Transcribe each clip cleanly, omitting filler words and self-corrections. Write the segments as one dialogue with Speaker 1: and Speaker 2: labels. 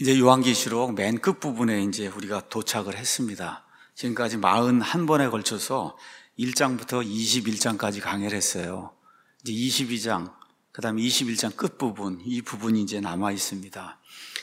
Speaker 1: 이제 요한계시록 맨 끝부분에 이제 우리가 도착을 했습니다. 지금까지 41번에 걸쳐서 1장부터 21장까지 강의를 했어요. 이제 22장, 그 다음에 21장 끝부분, 이 부분이 이제 남아 있습니다.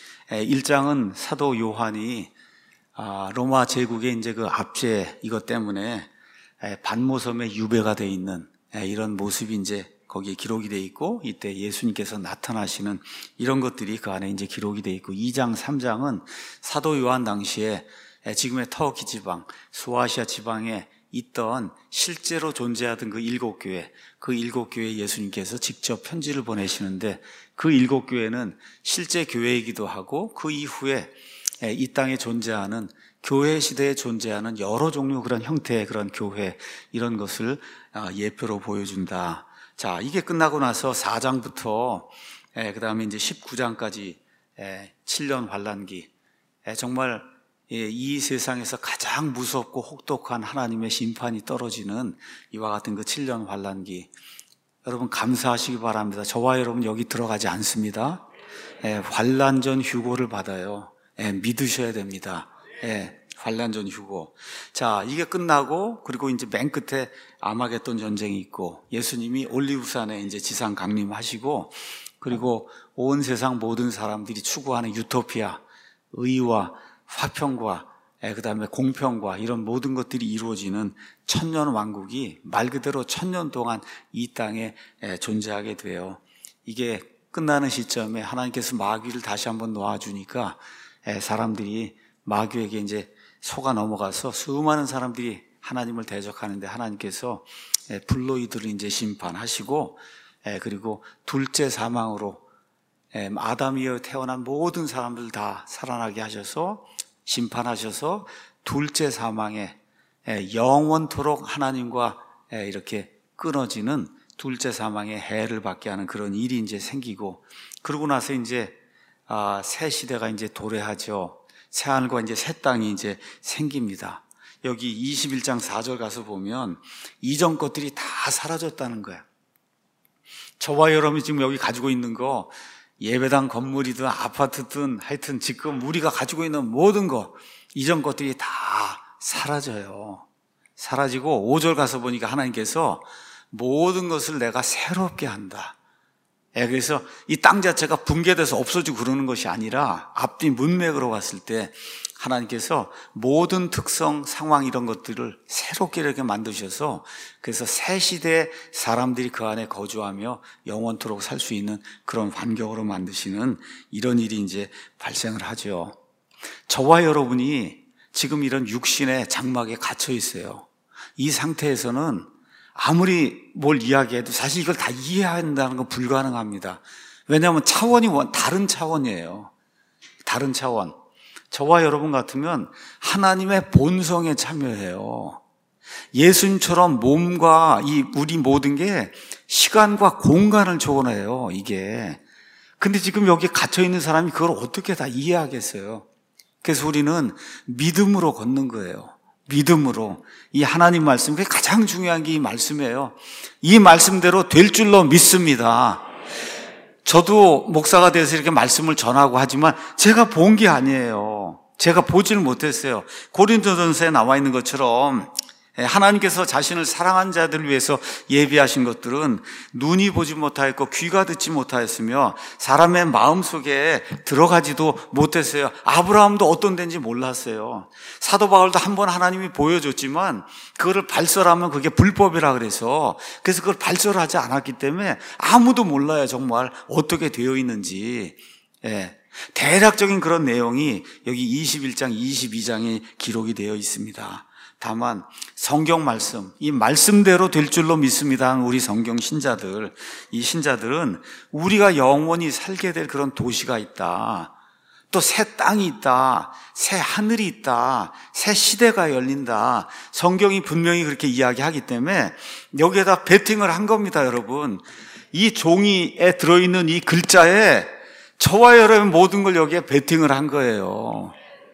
Speaker 1: 1장은 사도 요한이 로마 제국의 이제 그 압제 이것 때문에 반모섬에 유배가 돼 있는 이런 모습이 이제 거기에 기록이 돼 있고, 이때 예수님께서 나타나시는 이런 것들이 그 안에 이제 기록이 돼 있고, 2장, 3장은 사도 요한 당시에 지금의 터키 지방, 소아시아 지방에 있던 실제로 존재하던 그 7교회, 그 7교회에 예수님께서 직접 편지를 보내시는데, 그 7교회는 실제 교회이기도 하고, 그 이후에 이 땅에 존재하는 교회 시대에 존재하는 여러 종류 그런 형태의 그런 교회, 이런 것을 예표로 보여준다. 자, 이게 끝나고 나서 4장부터 그 다음에 이제 19장까지 7년 환란기, 정말 이 세상에서 가장 무섭고 혹독한 하나님의 심판이 떨어지는 이와 같은 그 7년 환란기, 여러분 감사하시기 바랍니다. 저와 여러분 여기 들어가지 않습니다. 환란 전 휴고를 받아요. 믿으셔야 됩니다. 환란 전 휴고. 자, 이게 끝나고, 그리고 이제 맨 끝에 아마겟돈 전쟁이 있고, 예수님이 올리브산에 이제 지상 강림하시고, 그리고 온 세상 모든 사람들이 추구하는 유토피아, 의와 화평과 그 다음에 공평과 이런 모든 것들이 이루어지는 천년 왕국이 말 그대로 1000년 동안 이 땅에 존재하게 돼요. 이게 끝나는 시점에 하나님께서 마귀를 다시 한번 놓아주니까 사람들이 마귀에게 이제 속아 넘어가서 수많은 사람들이 하나님을 대적하는데, 하나님께서 불로 이들을 이제 심판하시고, 그리고 둘째 사망으로 아담 이어 태어난 모든 사람들 다 살아나게 하셔서 심판하셔서 둘째 사망에 영원토록 하나님과 이렇게 끊어지는 둘째 사망의 해를 받게 하는 그런 일이 이제 생기고, 그러고 나서 이제 새 시대가 이제 도래하죠. 새 하늘과 이제 새 땅이 이제 생깁니다. 여기 21장 4절 가서 보면 이전 것들이 다 사라졌다는 거야. 저와 여러분이 지금 여기 가지고 있는 거, 예배당 건물이든 아파트든 하여튼 지금 우리가 가지고 있는 모든 거, 이전 것들이 다 사라져요. 사라지고 5절 가서 보니까 하나님께서 모든 것을 내가 새롭게 한다. 그래서 이 땅 자체가 붕괴돼서 없어지고 그러는 것이 아니라, 앞뒤 문맥으로 봤을 때 하나님께서 모든 특성, 상황 이런 것들을 새롭게 이렇게 만드셔서, 그래서 새 시대의 사람들이 그 안에 거주하며 영원토록 살 수 있는 그런 환경으로 만드시는 이런 일이 이제 발생을 하죠. 저와 여러분이 지금 이런 육신의 장막에 갇혀 있어요. 이 상태에서는 아무리 뭘 이야기해도 사실 이걸 다 이해한다는 건 불가능합니다. 왜냐하면 차원이 다른 차원이에요. 다른 차원. 저와 여러분 같으면 하나님의 본성에 참여해요. 예수님처럼 몸과 우리 모든 게 시간과 공간을 초월해요, 이게. 근데 지금 여기 갇혀있는 사람이 그걸 어떻게 다 이해하겠어요? 그래서 우리는 믿음으로 걷는 거예요. 믿음으로. 이 하나님 말씀, 그게 가장 중요한 게 이 말씀이에요. 이 말씀대로 될 줄로 믿습니다. 저도 목사가 돼서 이렇게 말씀을 전하고 하지만 제가 본 게 아니에요. 제가 보지를 못했어요. 고린도전서에 나와 있는 것처럼 하나님께서 자신을 사랑한 자들을 위해서 예비하신 것들은 눈이 보지 못하였고 귀가 듣지 못하였으며 사람의 마음속에 들어가지도 못했어요. 아브라함도 어떤 데인지 몰랐어요. 사도 바울도 한번 하나님이 보여줬지만 그거를 발설하면 그게 불법이라 그래서 그걸 발설하지 않았기 때문에 아무도 몰라요. 정말 어떻게 되어 있는지. 대략적인 그런 내용이 여기 21장, 22장에 기록이 되어 있습니다. 다만 성경 말씀, 이 말씀대로 될 줄로 믿습니다 하는 우리 성경 신자들, 이 신자들은 우리가 영원히 살게 될 그런 도시가 있다, 또 새 땅이 있다, 새 하늘이 있다, 새 시대가 열린다, 성경이 분명히 그렇게 이야기하기 때문에 여기에다 베팅을 한 겁니다. 여러분, 이 종이에 들어있는 이 글자에 저와 여러분 모든 걸 여기에 베팅을 한 거예요.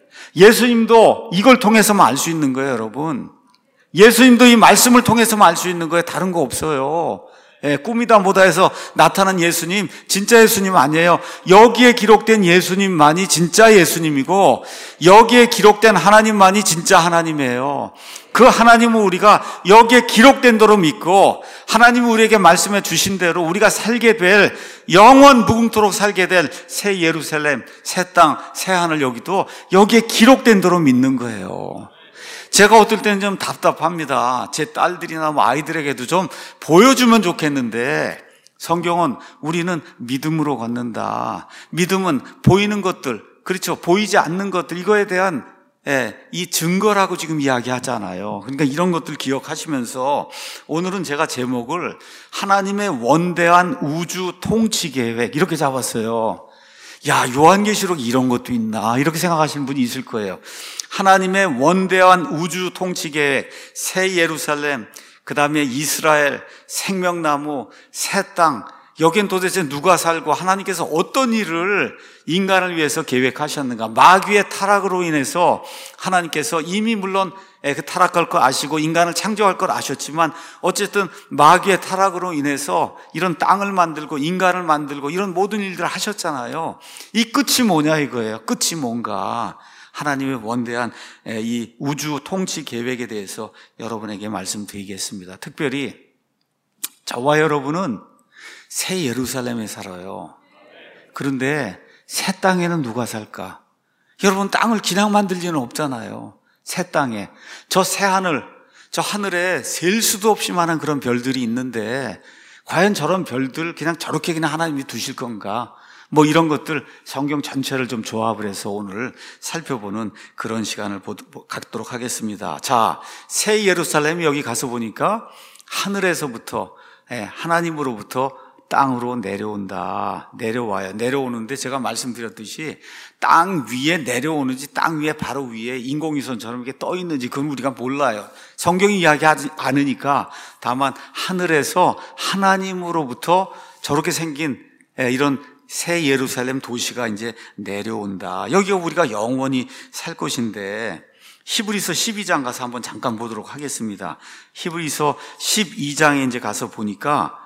Speaker 1: 예수님도 이걸 통해서만 알 수 있는 거예요, 여러분. 예수님도 이 말씀을 통해서만 알 수 있는 거예요. 다른 거 없어요. 꿈이다 뭐다 해서 나타난 예수님, 진짜 예수님 아니에요. 여기에 기록된 예수님만이 진짜 예수님이고 여기에 기록된 하나님만이 진짜 하나님이에요. 그 하나님은 우리가 여기에 기록된 대로 믿고 하나님이 우리에게 말씀해 주신 대로 우리가 살게 될 영원 무궁토록 살게 될 새 예루살렘, 새 땅, 새 하늘 여기에 기록된 대로 믿는 거예요. 제가 어떨 때는 좀 답답합니다. 제 딸들이나 아이들에게도 좀 보여주면 좋겠는데 성경은 우리는 믿음으로 걷는다. 믿음은 보이는 것들, 그렇죠. 보이지 않는 것들, 이거에 대한 이 증거라고 지금 이야기하잖아요. 그러니까 이런 것들 기억하시면서 오늘은 제가 제목을 하나님의 원대한 우주 통치 계획 이렇게 잡았어요. 야, 요한계시록 이런 것도 있나 이렇게 생각하시는 분이 있을 거예요. 하나님의 원대한 우주 통치 계획, 새 예루살렘, 그 다음에 이스라엘, 생명나무, 새 땅, 여긴 도대체 누가 살고 하나님께서 어떤 일을 인간을 위해서 계획하셨는가. 마귀의 타락으로 인해서 하나님께서 이미 물론 그 타락할 걸 아시고 인간을 창조할 걸 아셨지만 어쨌든 마귀의 타락으로 인해서 이런 땅을 만들고 인간을 만들고 이런 모든 일들을 하셨잖아요. 이 끝이 뭐냐 이거예요. 끝이 뭔가. 하나님의 원대한 이 우주 통치 계획에 대해서 여러분에게 말씀드리겠습니다. 특별히 저와 여러분은 새 예루살렘에 살아요. 그런데 새 땅에는 누가 살까? 여러분, 땅을 그냥 만들 리는 없잖아요. 새 땅에 저 새 하늘, 저 하늘에 셀 수도 없이 많은 그런 별들이 있는데 과연 저런 별들 그냥 저렇게 그냥 하나님이 두실 건가? 뭐 이런 것들 성경 전체를 좀 조합을 해서 오늘 살펴보는 그런 시간을 갖도록 하겠습니다. 자, 새 예루살렘이 여기 가서 보니까 하늘에서부터 하나님으로부터 땅으로 내려온다. 내려와요. 내려오는데 제가 말씀드렸듯이 땅 위에 내려오는지 땅 위에 바로 위에 인공위성처럼 이렇게 떠 있는지 그건 우리가 몰라요. 성경이 이야기하지 않으니까 다만 하늘에서 하나님으로부터 저렇게 생긴 이런 새 예루살렘 도시가 이제 내려온다. 여기가 우리가 영원히 살 곳인데 히브리서 12장 가서 한번 잠깐 보도록 하겠습니다. 히브리서 12장에 이제 가서 보니까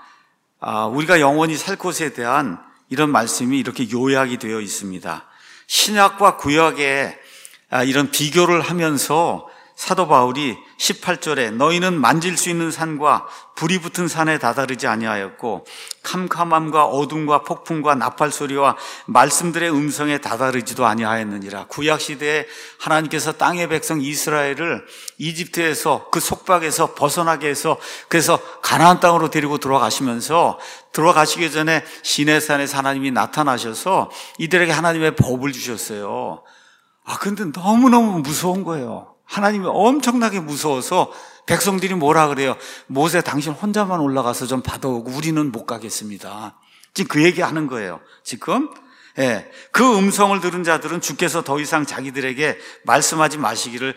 Speaker 1: 우리가 영원히 살 곳에 대한 이런 말씀이 이렇게 요약이 되어 있습니다. 신약과 구약의 이런 비교를 하면서 사도 바울이 18절에 너희는 만질 수 있는 산과 불이 붙은 산에 다다르지 아니하였고 캄캄함과 어둠과 폭풍과 나팔 소리와 말씀들의 음성에 다다르지도 아니하였느니라. 구약 시대에 하나님께서 땅의 백성 이스라엘을 이집트에서 그 속박에서 벗어나게 해서 그래서 가나안 땅으로 데리고 들어가시면서 들어가시기 전에 시내산에서 하나님이 나타나셔서 이들에게 하나님의 법을 주셨어요. 근데 너무너무 무서운 거예요. 하나님이 엄청나게 무서워서 백성들이 뭐라 그래요? 모세 당신 혼자만 올라가서 좀 받아오고 우리는 못 가겠습니다. 지금 그 얘기하는 거예요. 지금 그 음성을 들은 자들은 주께서 더 이상 자기들에게 말씀하지 마시기를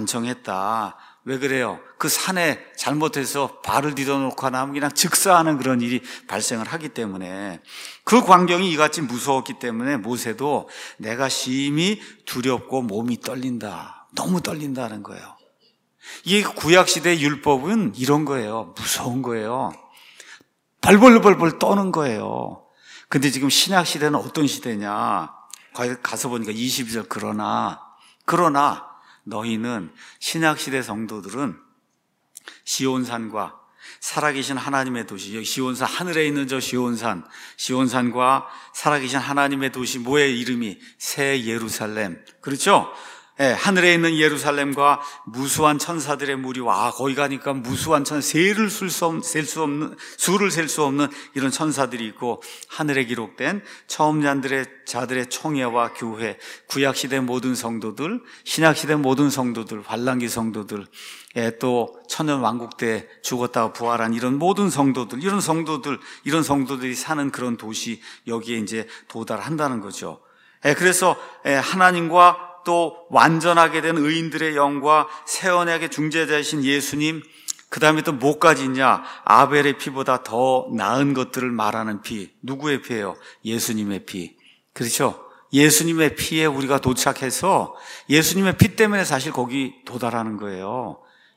Speaker 1: 간청했다. 왜 그래요? 그 산에 잘못해서 발을 디뎌놓고 나면 그냥 즉사하는 그런 일이 발생을 하기 때문에 그 광경이 이같이 무서웠기 때문에 모세도 내가 심히 두렵고 몸이 떨린다. 너무 떨린다는 거예요. 이게 구약시대 율법은 이런 거예요. 무서운 거예요. 벌벌벌벌 떠는 거예요. 근데 지금 신약시대는 어떤 시대냐? 가서 보니까 22절 그러나 너희는 신약시대 성도들은 시온산과 살아계신 하나님의 도시, 여기 시온산, 하늘에 있는 저 시온산과 살아계신 하나님의 도시, 뭐의 이름이? 새 예루살렘. 그렇죠? 하늘에 있는 예루살렘과 무수한 천사들의 무리와 거기 가니까 무수한 수를 셀 수 없는 이런 천사들이 있고 하늘에 기록된 처음 자들의 총회와 교회, 구약시대 모든 성도들, 신약시대 모든 성도들, 환란기 성도들, 또 천년왕국 때 죽었다가 부활한 이런 모든 성도들, 이런 성도들이 사는 그런 도시, 여기에 이제 도달한다는 거죠. 그래서 하나님과 또 완전하게 된 의인들의 영과 새 언약의 중재자이신 예수님, 그 다음에 또 뭐까지 있냐? 아벨의 피보다 더 나은 것들을 말하는 피. 누구의 피예요? 예수님의 피. 그렇죠? 예수님의 피에 우리가 도착해서 예수님의 피 때문에 사실 거기 도달하는 거예요.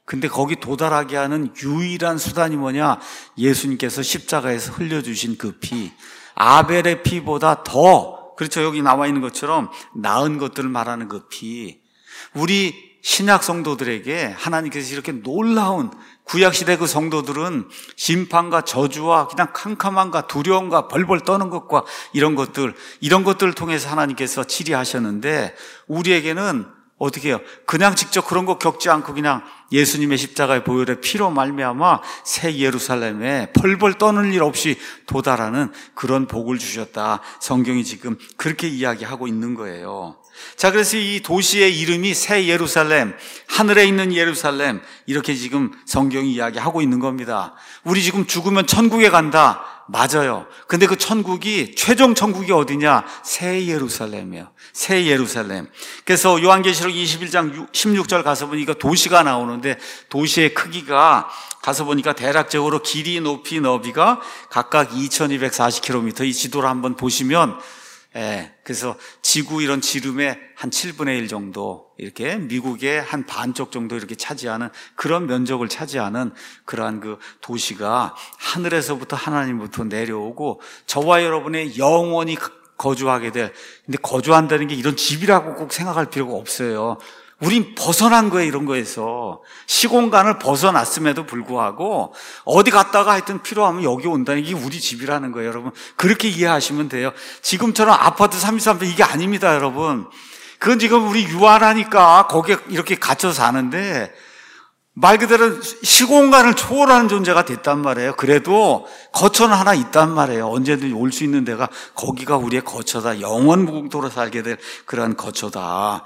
Speaker 1: 근데 거기 도달하게 하는 유일한 수단이 뭐냐? 예수님께서 십자가에서 흘려주신 그 피, 아벨의 피보다 더, 그렇죠, 여기 나와 있는 것처럼 나은 것들을 말하는 그 피. 우리 신약 성도들에게 하나님께서 이렇게 놀라운, 구약시대 그 성도들은 심판과 저주와 그냥 캄캄함과 두려움과 벌벌 떠는 것과 이런 것들을 통해서 하나님께서 치리하셨는데, 우리에게는 어떻게 해요? 그냥 직접 그런 거 겪지 않고 그냥 예수님의 십자가의 보혈의 피로 말미암아 새 예루살렘에 벌벌 떠는 일 없이 도달하는 그런 복을 주셨다. 성경이 지금 그렇게 이야기하고 있는 거예요. 자, 그래서 이 도시의 이름이 새 예루살렘, 하늘에 있는 예루살렘, 이렇게 지금 성경이 이야기하고 있는 겁니다. 우리 지금 죽으면 천국에 간다. 맞아요. 근데 그 천국이, 최종 천국이 어디냐? 새 예루살렘이에요. 새 예루살렘. 그래서 요한계시록 21장 16절 가서 보니까 도시가 나오는데, 도시의 크기가 가서 보니까 대략적으로 길이, 높이, 너비가 각각 2240km, 이 지도를 한번 보시면, 그래서 지구 이런 지름의 한 7분의 1 정도, 이렇게 미국의 한 반쪽 정도 이렇게 차지하는, 그런 면적을 차지하는 그러한 그 도시가 하늘에서부터 하나님부터 내려오고 저와 여러분의 영원히 거주하게 될, 근데 거주한다는 게 이런 집이라고 꼭 생각할 필요가 없어요. 우린 벗어난 거예요, 이런 거에서. 시공간을 벗어났음에도 불구하고 어디 갔다가 하여튼 필요하면 여기 온다는 게 우리 집이라는 거예요, 여러분. 그렇게 이해하시면 돼요. 지금처럼 아파트 33평 이게 아닙니다, 여러분. 그건 지금 우리 유한하니까 거기에 이렇게 갇혀 사는데, 말 그대로 시공간을 초월하는 존재가 됐단 말이에요. 그래도 거처는 하나 있단 말이에요. 언제든지 올 수 있는 데가, 거기가 우리의 거처다. 영원 무궁토로 살게 될 그러한 거처다.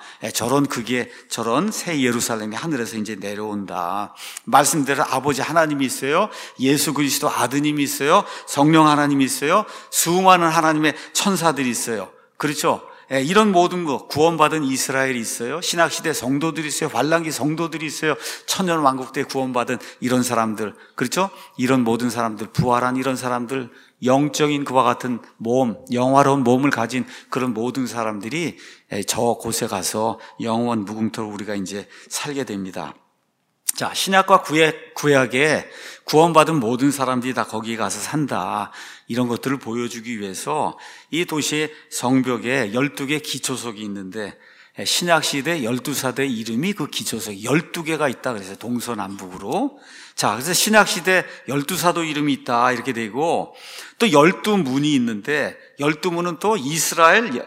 Speaker 1: 저런 새 예루살렘이 하늘에서 이제 내려온다. 말씀대로 아버지 하나님이 있어요. 예수 그리스도 아드님이 있어요. 성령 하나님이 있어요. 수많은 하나님의 천사들이 있어요. 그렇죠? 이런 모든 것, 구원받은 이스라엘이 있어요. 신학시대 성도들이 있어요. 환란기 성도들이 있어요. 천년왕국 때 구원받은 이런 사람들, 그렇죠? 이런 모든 사람들, 부활한 이런 사람들, 영적인 그와 같은 몸, 영화로운 몸을 가진 그런 모든 사람들이 저 곳에 가서 영원 무궁토로 우리가 이제 살게 됩니다. 자, 신약과 구약에 구원받은 모든 사람들이 다 거기에 가서 산다. 이런 것들을 보여주기 위해서 이 도시의 성벽에 12개 기초석이 있는데, 신약시대 12사대 이름이 그 기초석 12개가 있다 그래서 동서남북으로. 자, 그래서 신약시대 12사도 이름이 있다 이렇게 되고, 또 12문이 있는데 12문은 또 이스라엘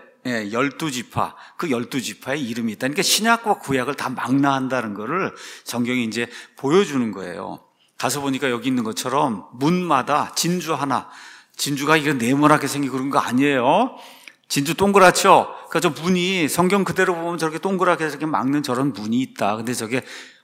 Speaker 1: 12지파, 그 12지파의 이름이 있다. 그러니까 신약과 구약을 다 망라한다는 거를 성경이 이제 보여주는 거예요. 가서 보니까 여기 있는 것처럼 문마다 진주 하나, 진주가 이거 네모나게 생기고 그런 거 아니에요. 진주 동그랗죠? 그러니까 저 문이 성경 그대로 보면 저렇게 동그랗게 저렇게 막는 저런 문이 있다. 근데 저게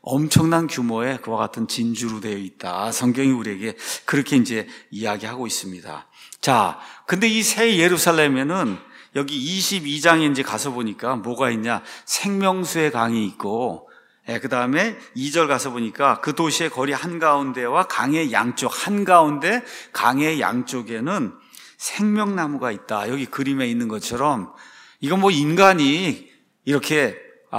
Speaker 1: 엄청난 규모의 그와 같은 진주로 되어 있다. 성경이 우리에게 그렇게 이제 이야기하고 있습니다. 자, 근데 이 새 예루살렘에는 여기 22장에 이제 가서 보니까 뭐가 있냐? 생명수의 강이 있고, 그 다음에 2절 가서 보니까 그 도시의 거리 한가운데와 강의 양쪽, 한가운데 강의 양쪽에는 생명나무가 있다. 여기 그림에 있는 것처럼, 이건 뭐 인간이 이렇게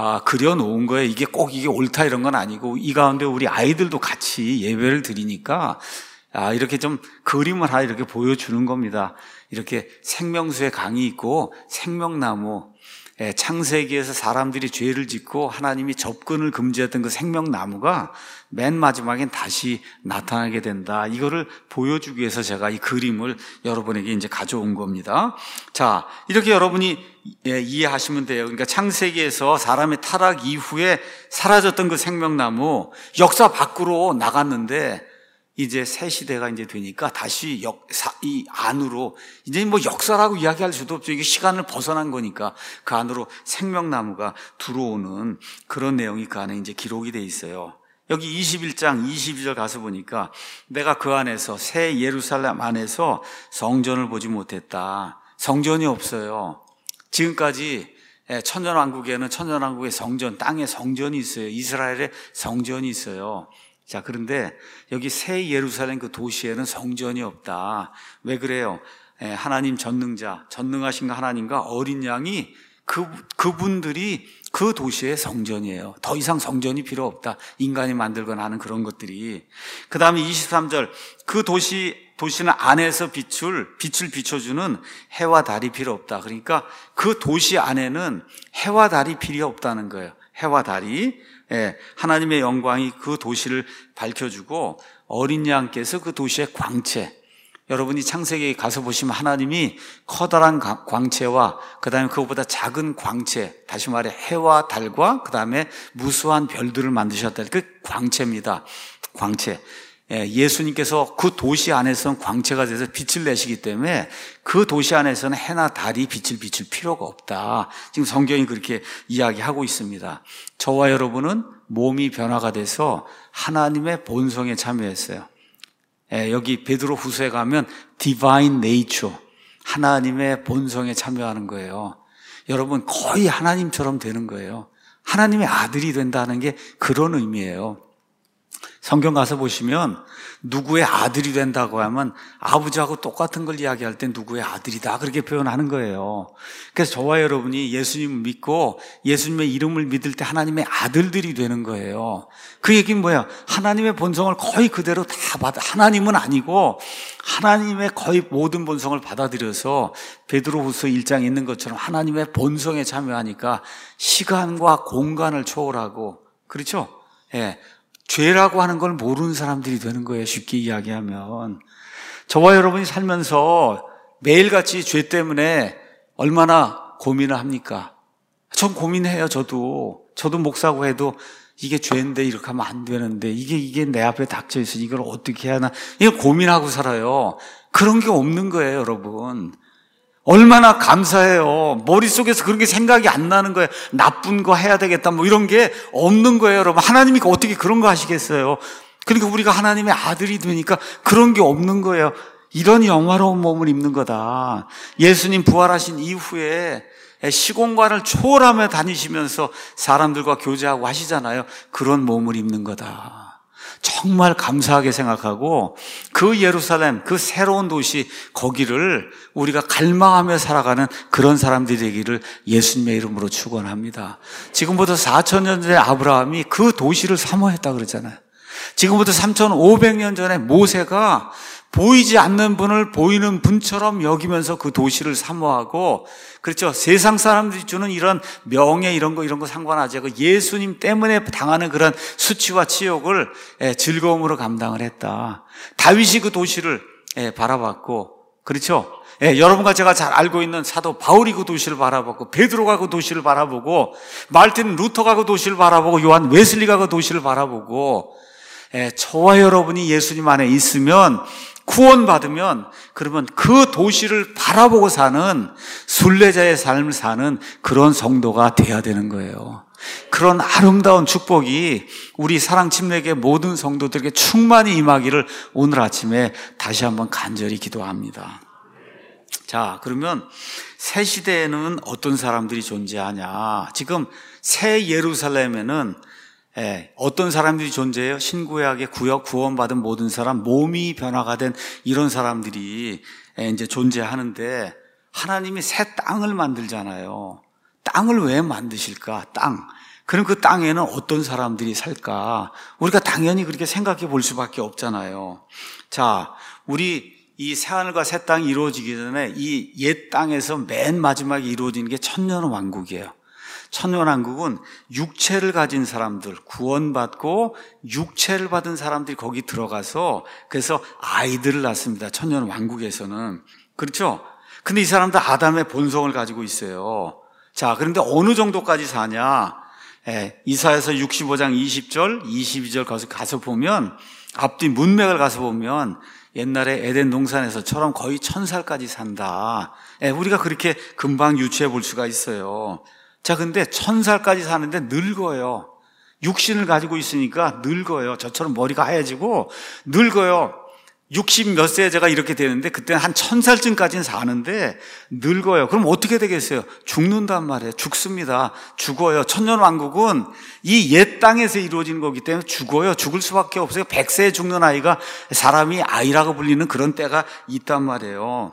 Speaker 1: 그려놓은 거예요. 이게 꼭 이게 옳다 이런 건 아니고, 이 가운데 우리 아이들도 같이 예배를 드리니까 이렇게 좀 그림을 하나 이렇게 보여주는 겁니다. 이렇게 생명수의 강이 있고 생명나무, 창세기에서 사람들이 죄를 짓고 하나님이 접근을 금지했던 그 생명나무가 맨 마지막엔 다시 나타나게 된다. 이거를 보여주기 위해서 제가 이 그림을 여러분에게 이제 가져온 겁니다. 자, 이렇게 여러분이 이해하시면 돼요. 그러니까 창세기에서 사람의 타락 이후에 사라졌던 그 생명나무, 역사 밖으로 나갔는데 이제 새 시대가 이제 되니까 다시 이 안으로, 이제 뭐 역사라고 이야기할 수도 없죠. 이게 시간을 벗어난 거니까 그 안으로 생명나무가 들어오는 그런 내용이 그 안에 이제 기록이 돼 있어요. 여기 21장 22절 가서 보니까 내가 그 안에서 새 예루살렘 안에서 성전을 보지 못했다. 성전이 없어요. 지금까지 천년왕국에는 천년왕국의 성전, 땅에 성전이 있어요. 이스라엘의 성전이 있어요. 자, 그런데 여기 새 예루살렘 그 도시에는 성전이 없다. 왜 그래요? 하나님 전능하신 하나님과 어린 양이 그분들이 그 도시의 성전이에요. 더 이상 성전이 필요 없다. 인간이 만들거나 하는 그런 것들이. 그 다음에 23절, 그 도시는 안에서 빛을 비춰주는 해와 달이 필요 없다. 그러니까 그 도시 안에는 해와 달이 필요 없다는 거예요. 해와 달이. 하나님의 영광이 그 도시를 밝혀주고 어린 양께서 그 도시의 광채, 여러분이 창세기에 가서 보시면 하나님이 커다란 광채와 그 다음에 그것보다 작은 광채, 다시 말해 해와 달과 그 다음에 무수한 별들을 만드셨다. 그 광채입니다. 광채. 예수님께서 그 도시 안에서는 광채가 돼서 빛을 내시기 때문에 그 도시 안에서는 해나 달이 빛을 비출 필요가 없다. 지금 성경이 그렇게 이야기하고 있습니다. 저와 여러분은 몸이 변화가 돼서 하나님의 본성에 참여했어요. 여기 베드로 후서에 가면 Divine Nature, 하나님의 본성에 참여하는 거예요. 여러분 거의 하나님처럼 되는 거예요. 하나님의 아들이 된다는 게 그런 의미예요. 성경 가서 보시면 누구의 아들이 된다고 하면 아버지하고 똑같은 걸 이야기할 때 누구의 아들이다 그렇게 표현하는 거예요. 그래서 저와 여러분이 예수님을 믿고 예수님의 이름을 믿을 때 하나님의 아들들이 되는 거예요. 그 얘기는 뭐야? 하나님의 본성을 거의 그대로 다 받아. 하나님은 아니고 하나님의 거의 모든 본성을 받아들여서 베드로후서 1장에 있는 것처럼 하나님의 본성에 참여하니까 시간과 공간을 초월하고, 그렇죠? 죄라고 하는 걸 모르는 사람들이 되는 거예요. 쉽게 이야기하면. 저와 여러분이 살면서 매일같이 죄 때문에 얼마나 고민을 합니까? 전 고민해요. 저도 목사고 해도 이게 죄인데 이렇게 하면 안 되는데 이게 내 앞에 닥쳐 있으니 이걸 어떻게 해야 하나, 이거 고민하고 살아요. 그런 게 없는 거예요, 여러분. 얼마나 감사해요. 머릿속에서 그런 게 생각이 안 나는 거예요. 나쁜 거 해야 되겠다 뭐 이런 게 없는 거예요, 여러분. 하나님이 어떻게 그런 거 하시겠어요? 그러니까 우리가 하나님의 아들이 되니까 그런 게 없는 거예요. 이런 영화로운 몸을 입는 거다. 예수님 부활하신 이후에 시공간을 초월하며 다니시면서 사람들과 교제하고 하시잖아요. 그런 몸을 입는 거다. 정말 감사하게 생각하고 그 예루살렘, 그 새로운 도시, 거기를 우리가 갈망하며 살아가는 그런 사람들이 되기를 예수님의 이름으로 축원합니다. 지금부터 4,000년 전에 아브라함이 그 도시를 사모했다 그러잖아요. 지금부터 3,500년 전에 모세가 보이지 않는 분을 보이는 분처럼 여기면서 그 도시를 사모하고, 그렇죠? 세상 사람들이 주는 이런 명예 이런 거 상관하지 않고 예수님 때문에 당하는 그런 수치와 치욕을 즐거움으로 감당을 했다. 다윗이 그 도시를 바라봤고, 그렇죠? 여러분과 제가 잘 알고 있는 사도 바울이 그 도시를 바라봤고, 베드로가 그 도시를 바라보고, 마르틴 루터가 그 도시를 바라보고, 요한 웨슬리가 그 도시를 바라보고, 저와 여러분이 예수님 안에 있으면, 구원받으면, 그러면 그 도시를 바라보고 사는 순례자의 삶을 사는 그런 성도가 돼야 되는 거예요. 그런 아름다운 축복이 우리 사랑침례교회 모든 성도들에게 충만히 임하기를 오늘 아침에 다시 한번 간절히 기도합니다. 자, 그러면 새 시대에는 어떤 사람들이 존재하냐? 지금 새 예루살렘에는 어떤 사람들이 존재해요? 신구약의 구원받은 모든 사람, 몸이 변화가 된 이런 사람들이 이제 존재하는데, 하나님이 새 땅을 만들잖아요. 땅을 왜 만드실까? 땅. 그럼 그 땅에는 어떤 사람들이 살까? 우리가 당연히 그렇게 생각해 볼 수밖에 없잖아요. 자, 우리 이 새하늘과 새 땅이 이루어지기 전에 이 옛 땅에서 맨 마지막에 이루어지는 게 천년왕국이에요. 천년왕국은 육체를 가진 사람들, 구원받고 육체를 받은 사람들이 거기 들어가서 그래서 아이들을 낳습니다. 천년왕국에서는. 그렇죠? 근데 이 사람들 아담의 본성을 가지고 있어요. 자, 그런데 어느 정도까지 사냐? 이사야서 65장 20절, 22절 가서 보면, 앞뒤 문맥을 가서 보면 옛날에 에덴 동산에서처럼 거의 1000살까지 산다. 우리가 그렇게 금방 유추해 볼 수가 있어요. 자, 근데 1000살까지 사는데 늙어요. 육신을 가지고 있으니까 늙어요. 저처럼 머리가 하얘지고 늙어요. 60 몇 세에 제가 이렇게 되는데 그때는 한 1000살쯤까지는 사는데 늙어요. 그럼 어떻게 되겠어요? 죽는단 말이에요. 죽습니다. 죽어요. 천년왕국은 이 옛 땅에서 이루어진 거기 때문에 죽어요. 죽을 수밖에 없어요. 100세에 죽는 아이가 사람이 아이라고 불리는 그런 때가 있단 말이에요.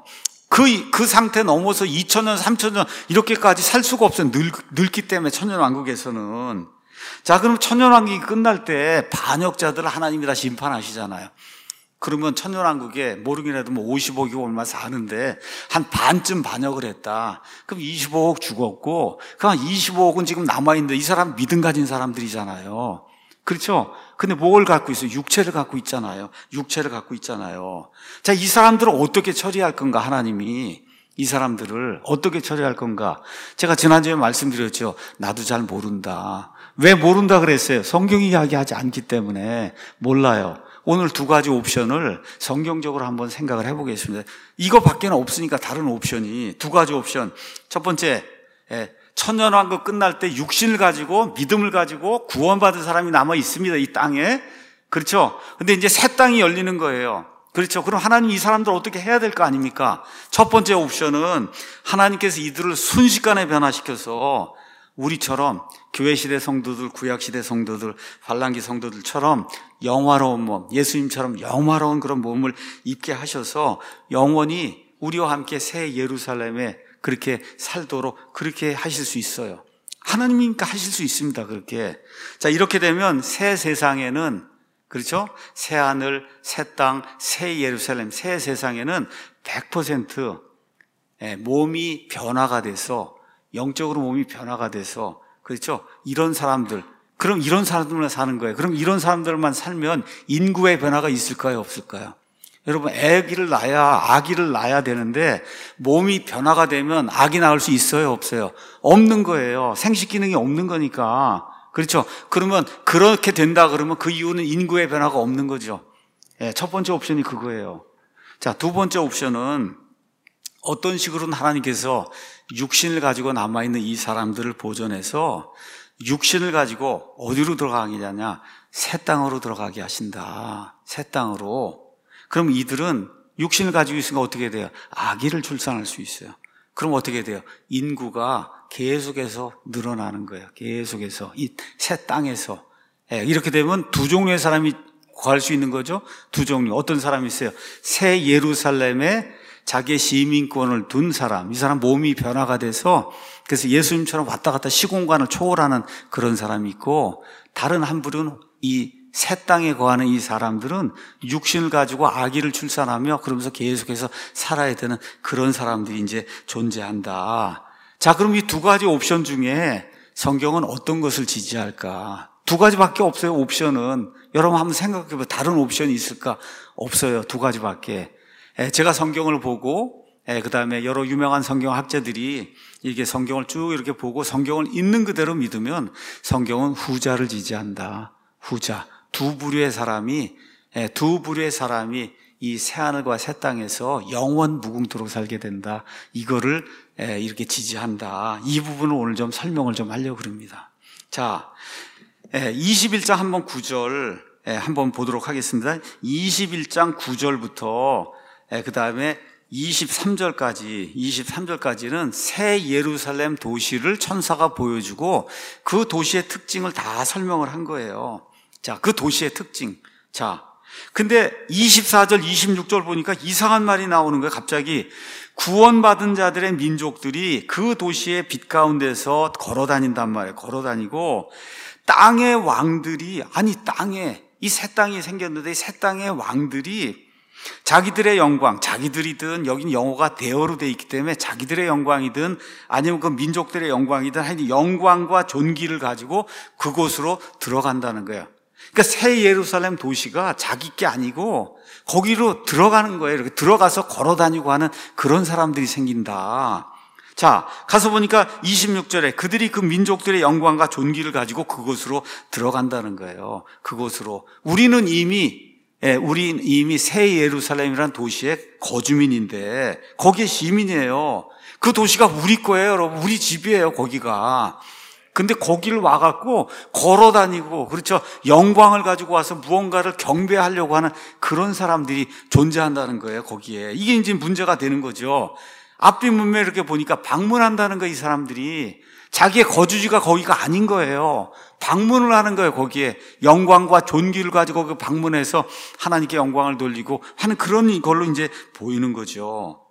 Speaker 1: 그 상태 넘어서 2000년, 3000년 이렇게까지 살 수가 없어요. 늙기 때문에 천년왕국에서는. 자, 그럼 천년왕국이 끝날 때 반역자들을 하나님이 다 심판하시잖아요. 그러면 천년왕국에 모르긴해도 50억이 얼마 사는데 한 반쯤 반역을 했다. 그럼 25억 죽었고, 그 25억은 지금 남아있는데 이 사람 믿음 가진 사람들이잖아요. 그렇죠? 근데 뭘 갖고 있어요? 육체를 갖고 있잖아요. 육체를 갖고 있잖아요. 자, 이 사람들을 어떻게 처리할 건가, 하나님이. 이 사람들을 어떻게 처리할 건가. 제가 지난주에 말씀드렸죠. 나도 잘 모른다. 왜 모른다 그랬어요? 성경이 이야기하지 않기 때문에 몰라요. 오늘 두 가지 옵션을 성경적으로 한번 생각을 해보겠습니다. 이거밖에는 없으니까 다른 옵션이 두 가지 옵션. 첫 번째, 천년왕국 끝날 때 육신을 가지고 믿음을 가지고 구원받은 사람이 남아 있습니다. 이 땅에. 그렇죠? 근데 이제 새 땅이 열리는 거예요. 그렇죠? 그럼 하나님 이 사람들 어떻게 해야 될 거 아닙니까? 첫 번째 옵션은 하나님께서 이들을 순식간에 변화시켜서 우리처럼 교회시대 성도들, 구약시대 성도들, 환란기 성도들처럼 영화로운 몸, 예수님처럼 영화로운 그런 몸을 입게 하셔서 영원히 우리와 함께 새 예루살렘에 그렇게 살도록 그렇게 하실 수 있어요. 하나님이니까 하실 수 있습니다. 그렇게. 자, 이렇게 되면 새 세상에는, 그렇죠? 새 하늘, 새 땅, 새 예루살렘, 새 세상에는 100% 몸이 변화가 돼서, 영적으로 몸이 변화가 돼서, 그렇죠? 이런 사람들, 그럼 이런 사람들만 사는 거예요. 그럼 이런 사람들만 살면 인구의 변화가 있을까요? 없을까요? 여러분, 아기를 낳아야 되는데 몸이 변화가 되면 아기 낳을 수 있어요? 없어요? 없는 거예요. 생식 기능이 없는 거니까. 그렇죠? 그러면 그렇게 된다 그러면 그 이유는 인구의 변화가 없는 거죠. 첫 번째 옵션이 그거예요. 자, 두 번째 옵션은 어떤 식으로는 하나님께서 육신을 가지고 남아있는 이 사람들을 보존해서 육신을 가지고 어디로 들어가느냐? 새 땅으로 들어가게 하신다. 새 땅으로. 그럼 이들은 육신을 가지고 있으니까 어떻게 돼요? 아기를 출산할 수 있어요. 그럼 어떻게 돼요? 인구가 계속해서 늘어나는 거예요. 계속해서 이 새 땅에서. 이렇게 되면 두 종류의 사람이 구할 수 있는 거죠. 두 종류. 어떤 사람이 있어요? 새 예루살렘에 자기의 시민권을 둔 사람. 이 사람 몸이 변화가 돼서 그래서 예수님처럼 왔다 갔다 시공간을 초월하는 그런 사람이 있고, 다른 한 분은 이 새 땅에 거하는 이 사람들은 육신을 가지고 아기를 출산하며 그러면서 계속해서 살아야 되는 그런 사람들이 이제 존재한다. 자, 그럼 이 두 가지 옵션 중에 성경은 어떤 것을 지지할까? 두 가지밖에 없어요, 옵션은. 여러분 한번 생각해보세요. 다른 옵션이 있을까? 없어요. 두 가지밖에. 제가 성경을 보고, 그 다음에 여러 유명한 성경학자들이 이렇게 성경을 쭉 이렇게 보고 성경을 있는 그대로 믿으면 성경은 후자를 지지한다. 후자. 두 부류의 사람이 이 새하늘과 새 땅에서 영원 무궁토록 살게 된다. 이거를 이렇게 지지한다. 이 부분을 오늘 좀 설명을 좀 하려고 그럽니다. 자, 21장 한번 9절 한번 보도록 하겠습니다. 21장 9절부터 그 다음에 23절까지는 새 예루살렘 도시를 천사가 보여주고 그 도시의 특징을 다 설명을 한 거예요. 자, 그 도시의 특징. 자, 근데 24절, 26절 보니까 이상한 말이 나오는 거예요. 갑자기 구원받은 자들의 민족들이 그 도시의 빛 가운데서 걸어 다닌단 말이에요. 걸어 다니고 땅의 왕들이, 아니 땅에 이 새 땅이 생겼는데 이 새 땅의 왕들이 자기들의 영광, 자기들이든 여기는 영어가 대어로 돼 있기 때문에 자기들의 영광이든 아니면 그 민족들의 영광이든 하여튼 영광과 존귀를 가지고 그곳으로 들어간다는 거예요. 그러니까 새 예루살렘 도시가 자기 게 아니고 거기로 들어가는 거예요. 이렇게 들어가서 걸어 다니고 하는 그런 사람들이 생긴다. 자, 가서 보니까 26절에 그들이 그 민족들의 영광과 존귀를 가지고 그곳으로 들어간다는 거예요. 그곳으로. 우리는 이미 새 예루살렘이라는 도시의 거주민인데 거기에 시민이에요. 그 도시가 우리 거예요, 여러분. 우리 집이에요, 거기가. 근데 거기를 와갖고 걸어 다니고, 그렇죠. 영광을 가지고 와서 무언가를 경배하려고 하는 그런 사람들이 존재한다는 거예요, 거기에. 이게 이제 문제가 되는 거죠. 앞뒤 문맥 이렇게 보니까 방문한다는 거예요, 이 사람들이. 자기의 거주지가 거기가 아닌 거예요. 방문을 하는 거예요, 거기에. 영광과 존귀를 가지고 그 방문해서 하나님께 영광을 돌리고 하는 그런 걸로 이제 보이는 거죠.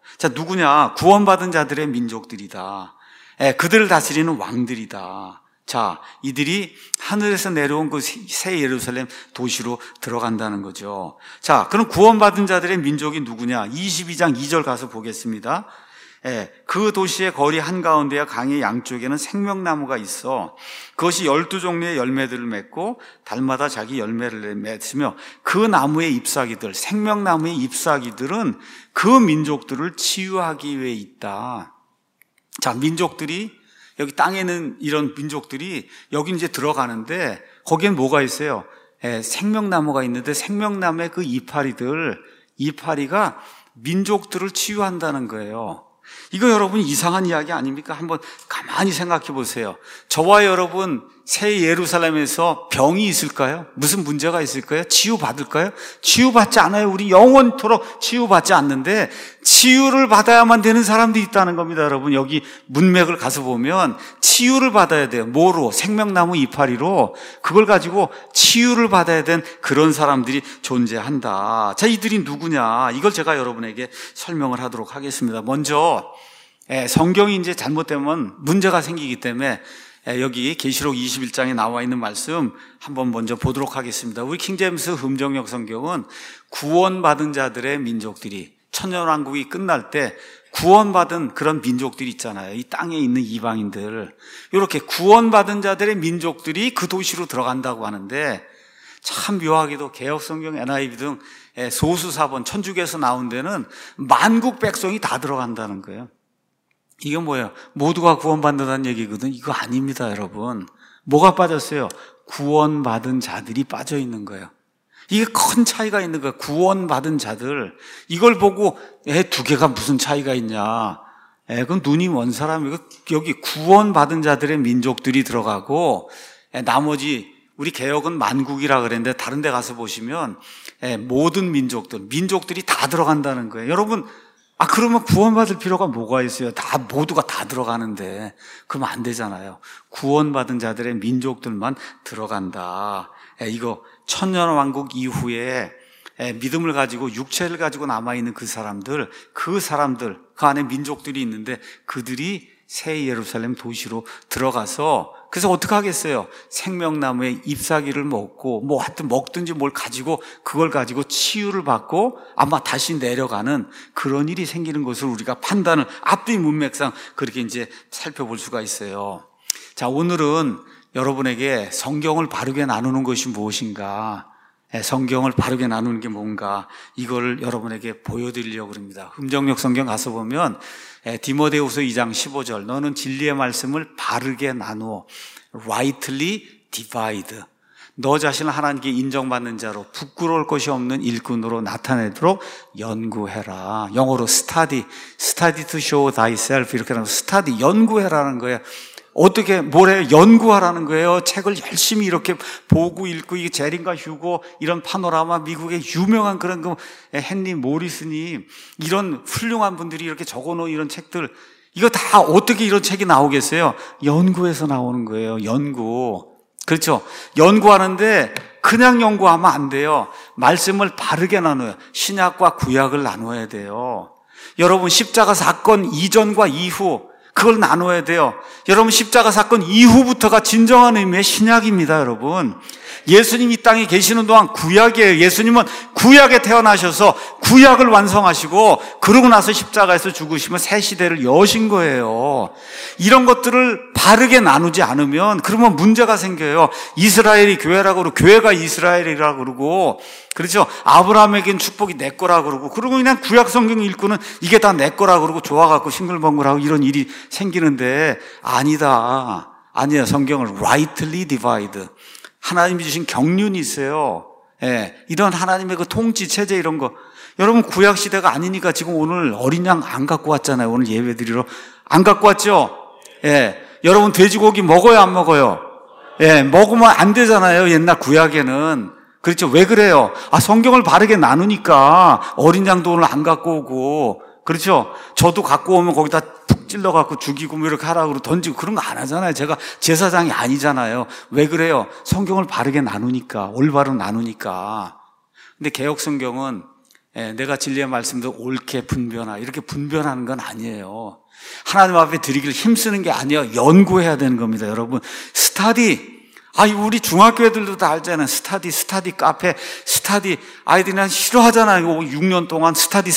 Speaker 1: 자, 누구냐? 구원받은 자들의 민족들이다. 그들을 다스리는 왕들이다. 자, 이들이 하늘에서 내려온 그 새 예루살렘 도시로 들어간다는 거죠. 자, 그럼 구원받은 자들의 민족이 누구냐? 22장 2절 가서 보겠습니다. 그 도시의 거리 한가운데와 강의 양쪽에는 생명나무가 있어 그것이 12종류의 열매들을 맺고 달마다 자기 열매를 맺으며 그 나무의 잎사귀들, 생명나무의 잎사귀들은 그 민족들을 치유하기 위해 있다. 자, 민족들이 여기 땅에는 이런 민족들이 여기 이제 들어가는데 거기엔 뭐가 있어요? 생명나무가 있는데 생명나무의 그 이파리가 민족들을 치유한다는 거예요. 이거 여러분 이상한 이야기 아닙니까? 한번 가만히 생각해 보세요. 저와 여러분 새 예루살렘에서 병이 있을까요? 무슨 문제가 있을까요? 치유받을까요? 치유받지 않아요. 우리 영원토록 치유받지 않는데 치유를 받아야만 되는 사람들이 있다는 겁니다. 여러분 여기 문맥을 가서 보면 치유를 받아야 돼요. 뭐로? 생명나무 이파리로 그걸 가지고 치유를 받아야 된 그런 사람들이 존재한다. 자, 이들이 누구냐? 이걸 제가 여러분에게 설명을 하도록 하겠습니다. 먼저 성경이 이제 잘못되면 문제가 생기기 때문에 여기 계시록 21장에 나와 있는 말씀 한번 먼저 보도록 하겠습니다. 우리 킹제임스 흠정역 성경은 구원받은 자들의 민족들이 천년왕국이 끝날 때 구원받은 그런 민족들이 있잖아요. 이 땅에 있는 이방인들, 이렇게 구원받은 자들의 민족들이 그 도시로 들어간다고 하는데 참 묘하게도 개혁성경 NIV 등 소수사본 천주교에서 나온 데는 만국 백성이 다 들어간다는 거예요. 이게 뭐예요? 모두가 구원받는다는 얘기거든. 이거 아닙니다, 여러분. 뭐가 빠졌어요? 구원받은 자들이 빠져 있는 거예요. 이게 큰 차이가 있는 거예요. 구원받은 자들. 이걸 보고 두 개가 무슨 차이가 있냐. 그건 눈이 먼 사람이고 여기 구원받은 자들의 민족들이 들어가고 나머지 우리 개혁은 만국이라 그랬는데 다른 데 가서 보시면 모든 민족들이 다 들어간다는 거예요. 여러분 그러면 구원받을 필요가 뭐가 있어요? 모두가 다 들어가는데. 그러면 안 되잖아요. 구원받은 자들의 민족들만 들어간다. 이거 천년왕국 이후에 믿음을 가지고 육체를 가지고 남아있는 그 사람들, 그 안에 민족들이 있는데 그들이 새 예루살렘 도시로 들어가서 그래서 어떻게 하겠어요? 생명나무의 잎사귀를 먹고 하여튼 먹든지 뭘 가지고 그걸 가지고 치유를 받고 아마 다시 내려가는 그런 일이 생기는 것을 우리가 판단을 앞뒤 문맥상 그렇게 이제 살펴볼 수가 있어요. 자, 오늘은 여러분에게 성경을 바르게 나누는 것이 무엇인가, 성경을 바르게 나누는 게 뭔가 이걸 여러분에게 보여드리려고 합니다. 흠정역 성경 가서 보면 디모데후서 2장 15절 너는 진리의 말씀을 바르게 나누어 rightly divide 너 자신을 하나님께 인정받는 자로 부끄러울 것이 없는 일꾼으로 나타내도록 연구해라. 영어로 study to show thyself 이렇게 하면 study 연구해라는 거예요. 어떻게 뭘 해요? 연구하라는 거예요. 책을 열심히 이렇게 보고 읽고 이게 제린과 휴고 이런 파노라마 미국의 유명한 그런 그 헨리 모리스님 이런 훌륭한 분들이 이렇게 적어놓은 이런 책들 이거 다 어떻게 이런 책이 나오겠어요? 연구해서 나오는 거예요. 연구. 그렇죠? 연구하는데 그냥 연구하면 안 돼요. 말씀을 바르게 나눠요. 신약과 구약을 나눠야 돼요. 여러분 십자가 사건 이전과 이후 그걸 나눠야 돼요. 여러분 십자가 사건 이후부터가 진정한 의미의 신약입니다. 여러분 예수님 이 땅에 계시는 동안 구약이에요. 예수님은 구약에 태어나셔서 구약을 완성하시고 그러고 나서 십자가에서 죽으시면 새 시대를 여신 거예요. 이런 것들을 바르게 나누지 않으면 그러면 문제가 생겨요. 이스라엘이 교회라고 그러고 교회가 이스라엘이라고 그러고 그렇죠. 아브라함에겐 축복이 내 거라고 그러고 그러고 그냥 구약 성경 읽고는 이게 다 내 거라고 그러고 좋아갖고 싱글벙글하고 이런 일이 생기는데 아니에요. 성경을 rightly divide 하나님이 주신 경륜이 있어요. 이런 하나님의 그 통치 체제 이런 거 여러분 구약 시대가 아니니까 지금 오늘 어린 양 안 갖고 왔잖아요. 오늘 예배 드리러 안 갖고 왔죠. 여러분 돼지고기 먹어요 안 먹어요? 먹으면 안 되잖아요. 옛날 구약에는 그렇죠. 왜 그래요? 성경을 바르게 나누니까 어린 양도 오늘 안 갖고 오고 그렇죠. 저도 갖고 오면 거기다 푹 찔러갖고 죽이고 뭐 이렇게 하라고 던지고 그런 거 안 하잖아요. 제가 제사장이 아니잖아요. 왜 그래요? 성경을 바르게 나누니까 올바로 나누니까. 근데 개혁 성경은 내가 진리의 말씀도 옳게 분별하라 이렇게 분별하는 건 아니에요. 하나님 앞에 드리기를 힘쓰는 게 아니에요. 연구해야 되는 겁니다. 여러분, 스타디. 우리 중학교 애들도 다 알잖아요. 스타디 카페, 스타디. 아이들이 난 싫어하잖아요. 6년 동안 스타디.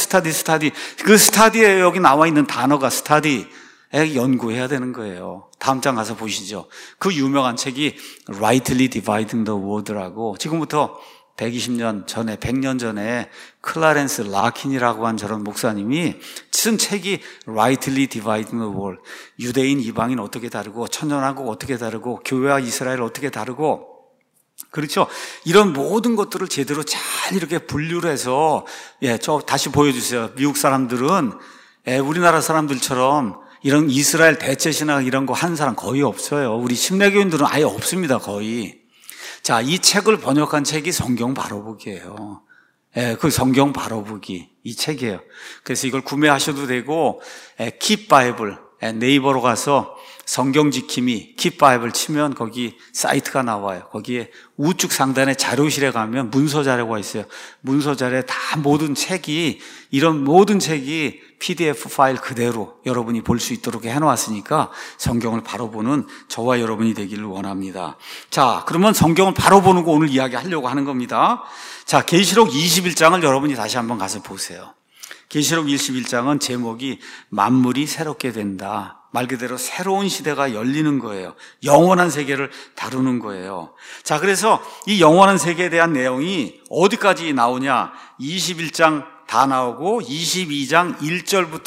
Speaker 1: 그 스타디에 여기 나와 있는 단어가 스타디. 연구해야 되는 거예요. 다음 장 가서 보시죠. 그 유명한 책이 Rightly Dividing the Word라고 지금부터 120년 전에, 100년 전에 클라렌스 라킨이라고 한 저런 목사님이 쓴 책이 Rightly Dividing the Word. 유대인, 이방인 어떻게 다르고, 천년왕국 어떻게 다르고, 교회와 이스라엘 어떻게 다르고, 그렇죠. 이런 모든 것들을 제대로 잘 이렇게 분류를 해서, 저 다시 보여주세요. 미국 사람들은, 우리나라 사람들처럼 이런 이스라엘 대체신학 이런 거 하는 사람 거의 없어요. 우리 침례교인들은 아예 없습니다, 거의. 자, 이 책을 번역한 책이 성경 바로보기예요. 그 성경 바로보기 이 책이에요. 그래서 이걸 구매하셔도 되고, Keep Bible 네이버로 가서 성경 지킴이 Keep Bible 치면 거기 사이트가 나와요. 거기에 우측 상단에 자료실에 가면 문서 자료가 있어요. 문서 자료에 다 모든 책이, 이런 모든 책이 PDF 파일 그대로 여러분이 볼 수 있도록 해놓았으니까 성경을 바로 보는 저와 여러분이 되기를 원합니다. 자, 그러면 성경을 바로 보는 거 오늘 이야기하려고 하는 겁니다. 자, 계시록 21장을 여러분이 다시 한번 가서 보세요. 계시록 21장은 제목이 만물이 새롭게 된다. 말 그대로 새로운 시대가 열리는 거예요. 영원한 세계를 다루는 거예요. 자, 그래서 이 영원한 세계에 대한 내용이 어디까지 나오냐? 21장 다 나오고 22장 1절부터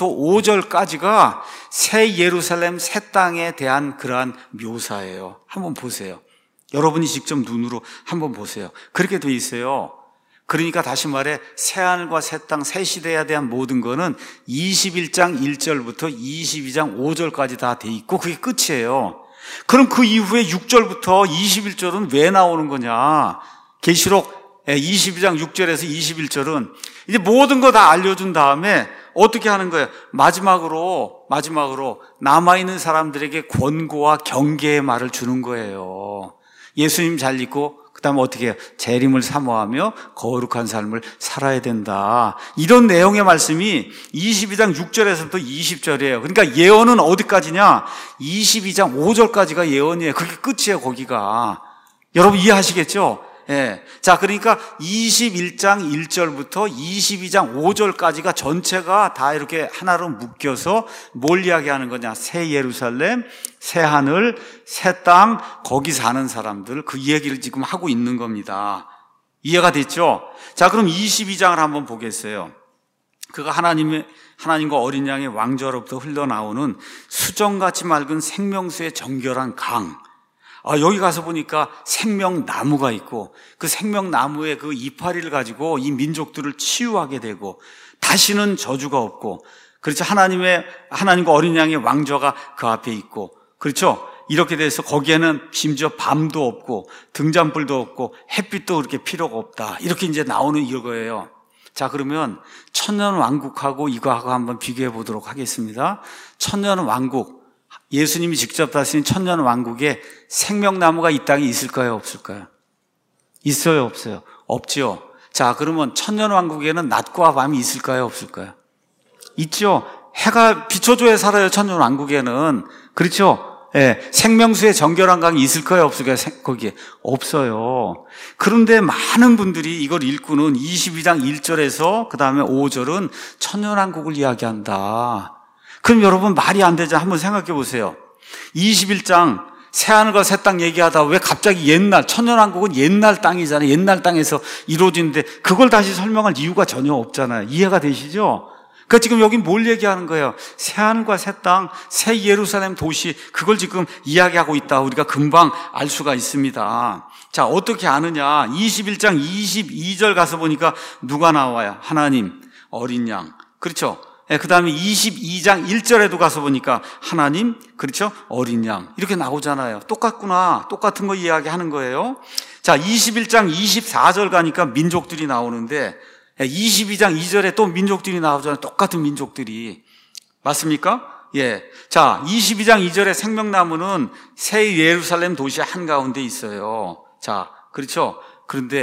Speaker 1: 5절까지가 새 예루살렘, 새 땅에 대한 그러한 묘사예요. 한번 보세요. 여러분이 직접 눈으로 한번 보세요. 그렇게 돼 있어요. 그러니까 다시 말해 새하늘과 새 땅, 새 시대에 대한 모든 거는 21장 1절부터 22장 5절까지 다 돼 있고 그게 끝이에요. 그럼 그 이후에 6절부터 21절은 왜 나오는 거냐? 계시록 22장 6절에서 21절은 이제 모든 거 다 알려준 다음에 어떻게 하는 거예요? 마지막으로 남아있는 사람들에게 권고와 경계의 말을 주는 거예요. 예수님 잘 믿고 그 다음에 어떻게 해요? 재림을 사모하며 거룩한 삶을 살아야 된다. 이런 내용의 말씀이 22장 6절에서부터 20절이에요. 그러니까 예언은 어디까지냐? 22장 5절까지가 예언이에요. 그게 끝이에요, 거기가. 여러분 이해하시겠죠? 예. 자, 그러니까 21장 1절부터 22장 5절까지가 전체가 다 이렇게 하나로 묶여서 뭘 이야기하는 거냐? 새 예루살렘, 새 하늘, 새 땅, 거기 사는 사람들, 그 얘기를 지금 하고 있는 겁니다. 이해가 됐죠? 자, 그럼 22장을 한번 보겠어요. 그가 하나님과 어린 양의 왕좌로부터 흘러나오는 수정같이 맑은 생명수의 정결한 강. 여기 가서 보니까 생명나무가 있고 그 생명나무의 그 이파리를 가지고 이 민족들을 치유하게 되고 다시는 저주가 없고, 그렇죠. 하나님과 어린 양의 왕좌가 그 앞에 있고, 그렇죠. 이렇게 돼서 거기에는 심지어 밤도 없고 등잔불도 없고 햇빛도 그렇게 필요가 없다. 이렇게 이제 나오는 이거예요. 자, 그러면 천년왕국하고 이거하고 한번 비교해 보도록 하겠습니다. 천년왕국, 예수님이 직접 다스린 천년왕국에 생명나무가 이 땅에 있을까요? 없을까요? 있어요? 없어요? 없죠. 자, 그러면 천년왕국에는 낮과 밤이 있을까요? 없을까요? 있죠. 해가 비춰줘야 살아요, 천년왕국에는. 그렇죠? 예, 생명수의 정결한 강이 있을까요? 없을까요? 거기에 없어요. 그런데 많은 분들이 이걸 읽고는 22장 1절에서 그 다음에 5절은 천년왕국을 이야기한다. 그럼 여러분 말이 안 되죠. 한번 생각해 보세요. 21장 새하늘과 새 땅 얘기하다 왜 갑자기 옛날, 천년왕국은 옛날 땅이잖아요. 옛날 땅에서 이루어지는데 그걸 다시 설명할 이유가 전혀 없잖아요. 이해가 되시죠? 그러니까 지금 여기 뭘 얘기하는 거예요? 새하늘과 새 땅, 새 예루살렘 도시, 그걸 지금 이야기하고 있다. 우리가 금방 알 수가 있습니다. 자, 어떻게 아느냐? 21장 22절 가서 보니까 누가 나와요? 하나님, 어린 양. 그렇죠? 그 다음에 22장 1절에도 가서 보니까 하나님, 그렇죠? 어린 양. 이렇게 나오잖아요. 똑같구나. 똑같은 거 이야기하는 거예요. 자, 21장 24절 가니까 민족들이 나오는데 22장 2절에 또 민족들이 나오잖아요. 똑같은 민족들이. 맞습니까? 예. 자, 22장 2절에 생명나무는 새 예루살렘 도시 한가운데 있어요. 자, 그렇죠? 그런데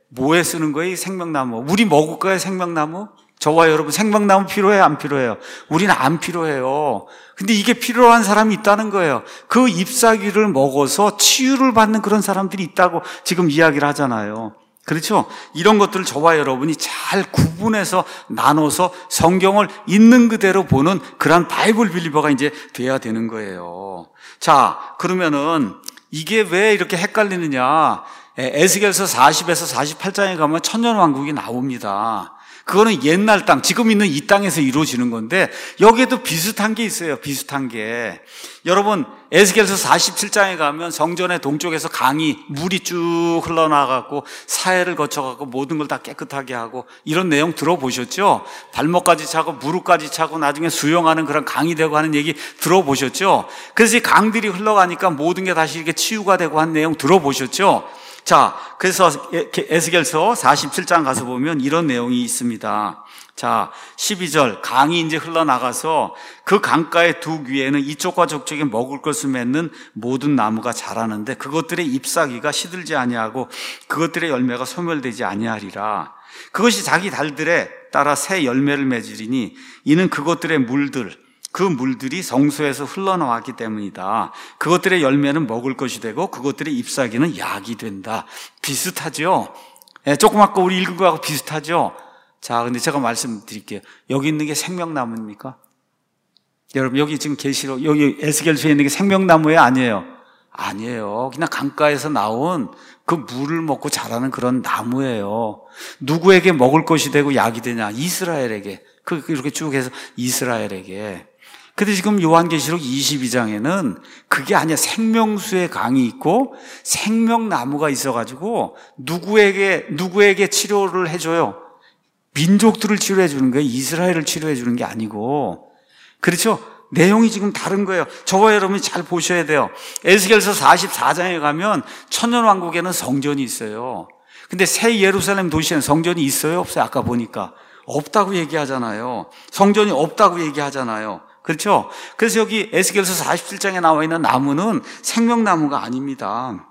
Speaker 1: 뭐에 쓰는 거예요? 이 생명나무. 우리 먹을 거예요, 생명나무? 저와 여러분 생명나무 필요해요, 안 필요해요? 우리는 안 필요해요. 근데 이게 필요한 사람이 있다는 거예요. 그 잎사귀를 먹어서 치유를 받는 그런 사람들이 있다고 지금 이야기를 하잖아요. 그렇죠? 이런 것들을 저와 여러분이 잘 구분해서 나눠서 성경을 있는 그대로 보는 그런 바이블 빌리버가 이제 돼야 되는 거예요. 자, 그러면은 이게 왜 이렇게 헷갈리느냐? 에스겔서 40에서 48장에 가면 천년왕국이 나옵니다. 그거는 옛날 땅, 지금 있는 이 땅에서 이루어지는 건데 여기에도 비슷한 게 있어요. 비슷한 게. 여러분 에스겔서 47장에 가면 성전의 동쪽에서 강이 물이 쭉 흘러나가고 사해를 거쳐가고 모든 걸 다 깨끗하게 하고 이런 내용 들어보셨죠? 발목까지 차고 무릎까지 차고 나중에 수영하는 그런 강이 되고 하는 얘기 들어보셨죠? 그래서 이 강들이 흘러가니까 모든 게 다시 이렇게 치유가 되고 한 내용 들어보셨죠? 자, 그래서 에스겔서 47장 가서 보면 이런 내용이 있습니다. 자, 12절 강이 이제 흘러나가서 그 강가의 두 귀에는 이쪽과 저쪽에 먹을 것을 맺는 모든 나무가 자라는데 그것들의 잎사귀가 시들지 아니하고 그것들의 열매가 소멸되지 아니하리라. 그것이 자기 달들에 따라 새 열매를 맺으리니 이는 그것들의 물들 그 물들이 성소에서 흘러나왔기 때문이다. 그것들의 열매는 먹을 것이 되고 그것들의 잎사귀는 약이 된다. 비슷하죠? 조금 아까 우리 읽은 거하고 비슷하죠? 자, 근데 제가 말씀드릴게요. 여기 있는 게 생명나무입니까? 여러분, 여기 지금 계시록, 여기 에스겔서에 있는 게 생명나무예요? 아니에요? 아니에요. 그냥 강가에서 나온 그 물을 먹고 자라는 그런 나무예요. 누구에게 먹을 것이 되고 약이 되냐? 이스라엘에게. 그렇게 쭉 해서 이스라엘에게. 근데 지금 요한계시록 22장에는 그게 아니야. 생명수의 강이 있고 생명나무가 있어가지고 누구에게 치료를 해줘요? 민족들을 치료해 주는 거예요. 이스라엘을 치료해 주는 게 아니고. 그렇죠? 내용이 지금 다른 거예요. 저와 여러분이 잘 보셔야 돼요. 에스겔서 44장에 가면 천년왕국에는 성전이 있어요. 근데 새 예루살렘 도시에는 성전이 있어요? 없어요? 아까 보니까. 없다고 얘기하잖아요. 성전이 없다고 얘기하잖아요. 그렇죠? 그래서 여기 에스겔서 47장에 나와 있는 나무는 생명나무가 아닙니다.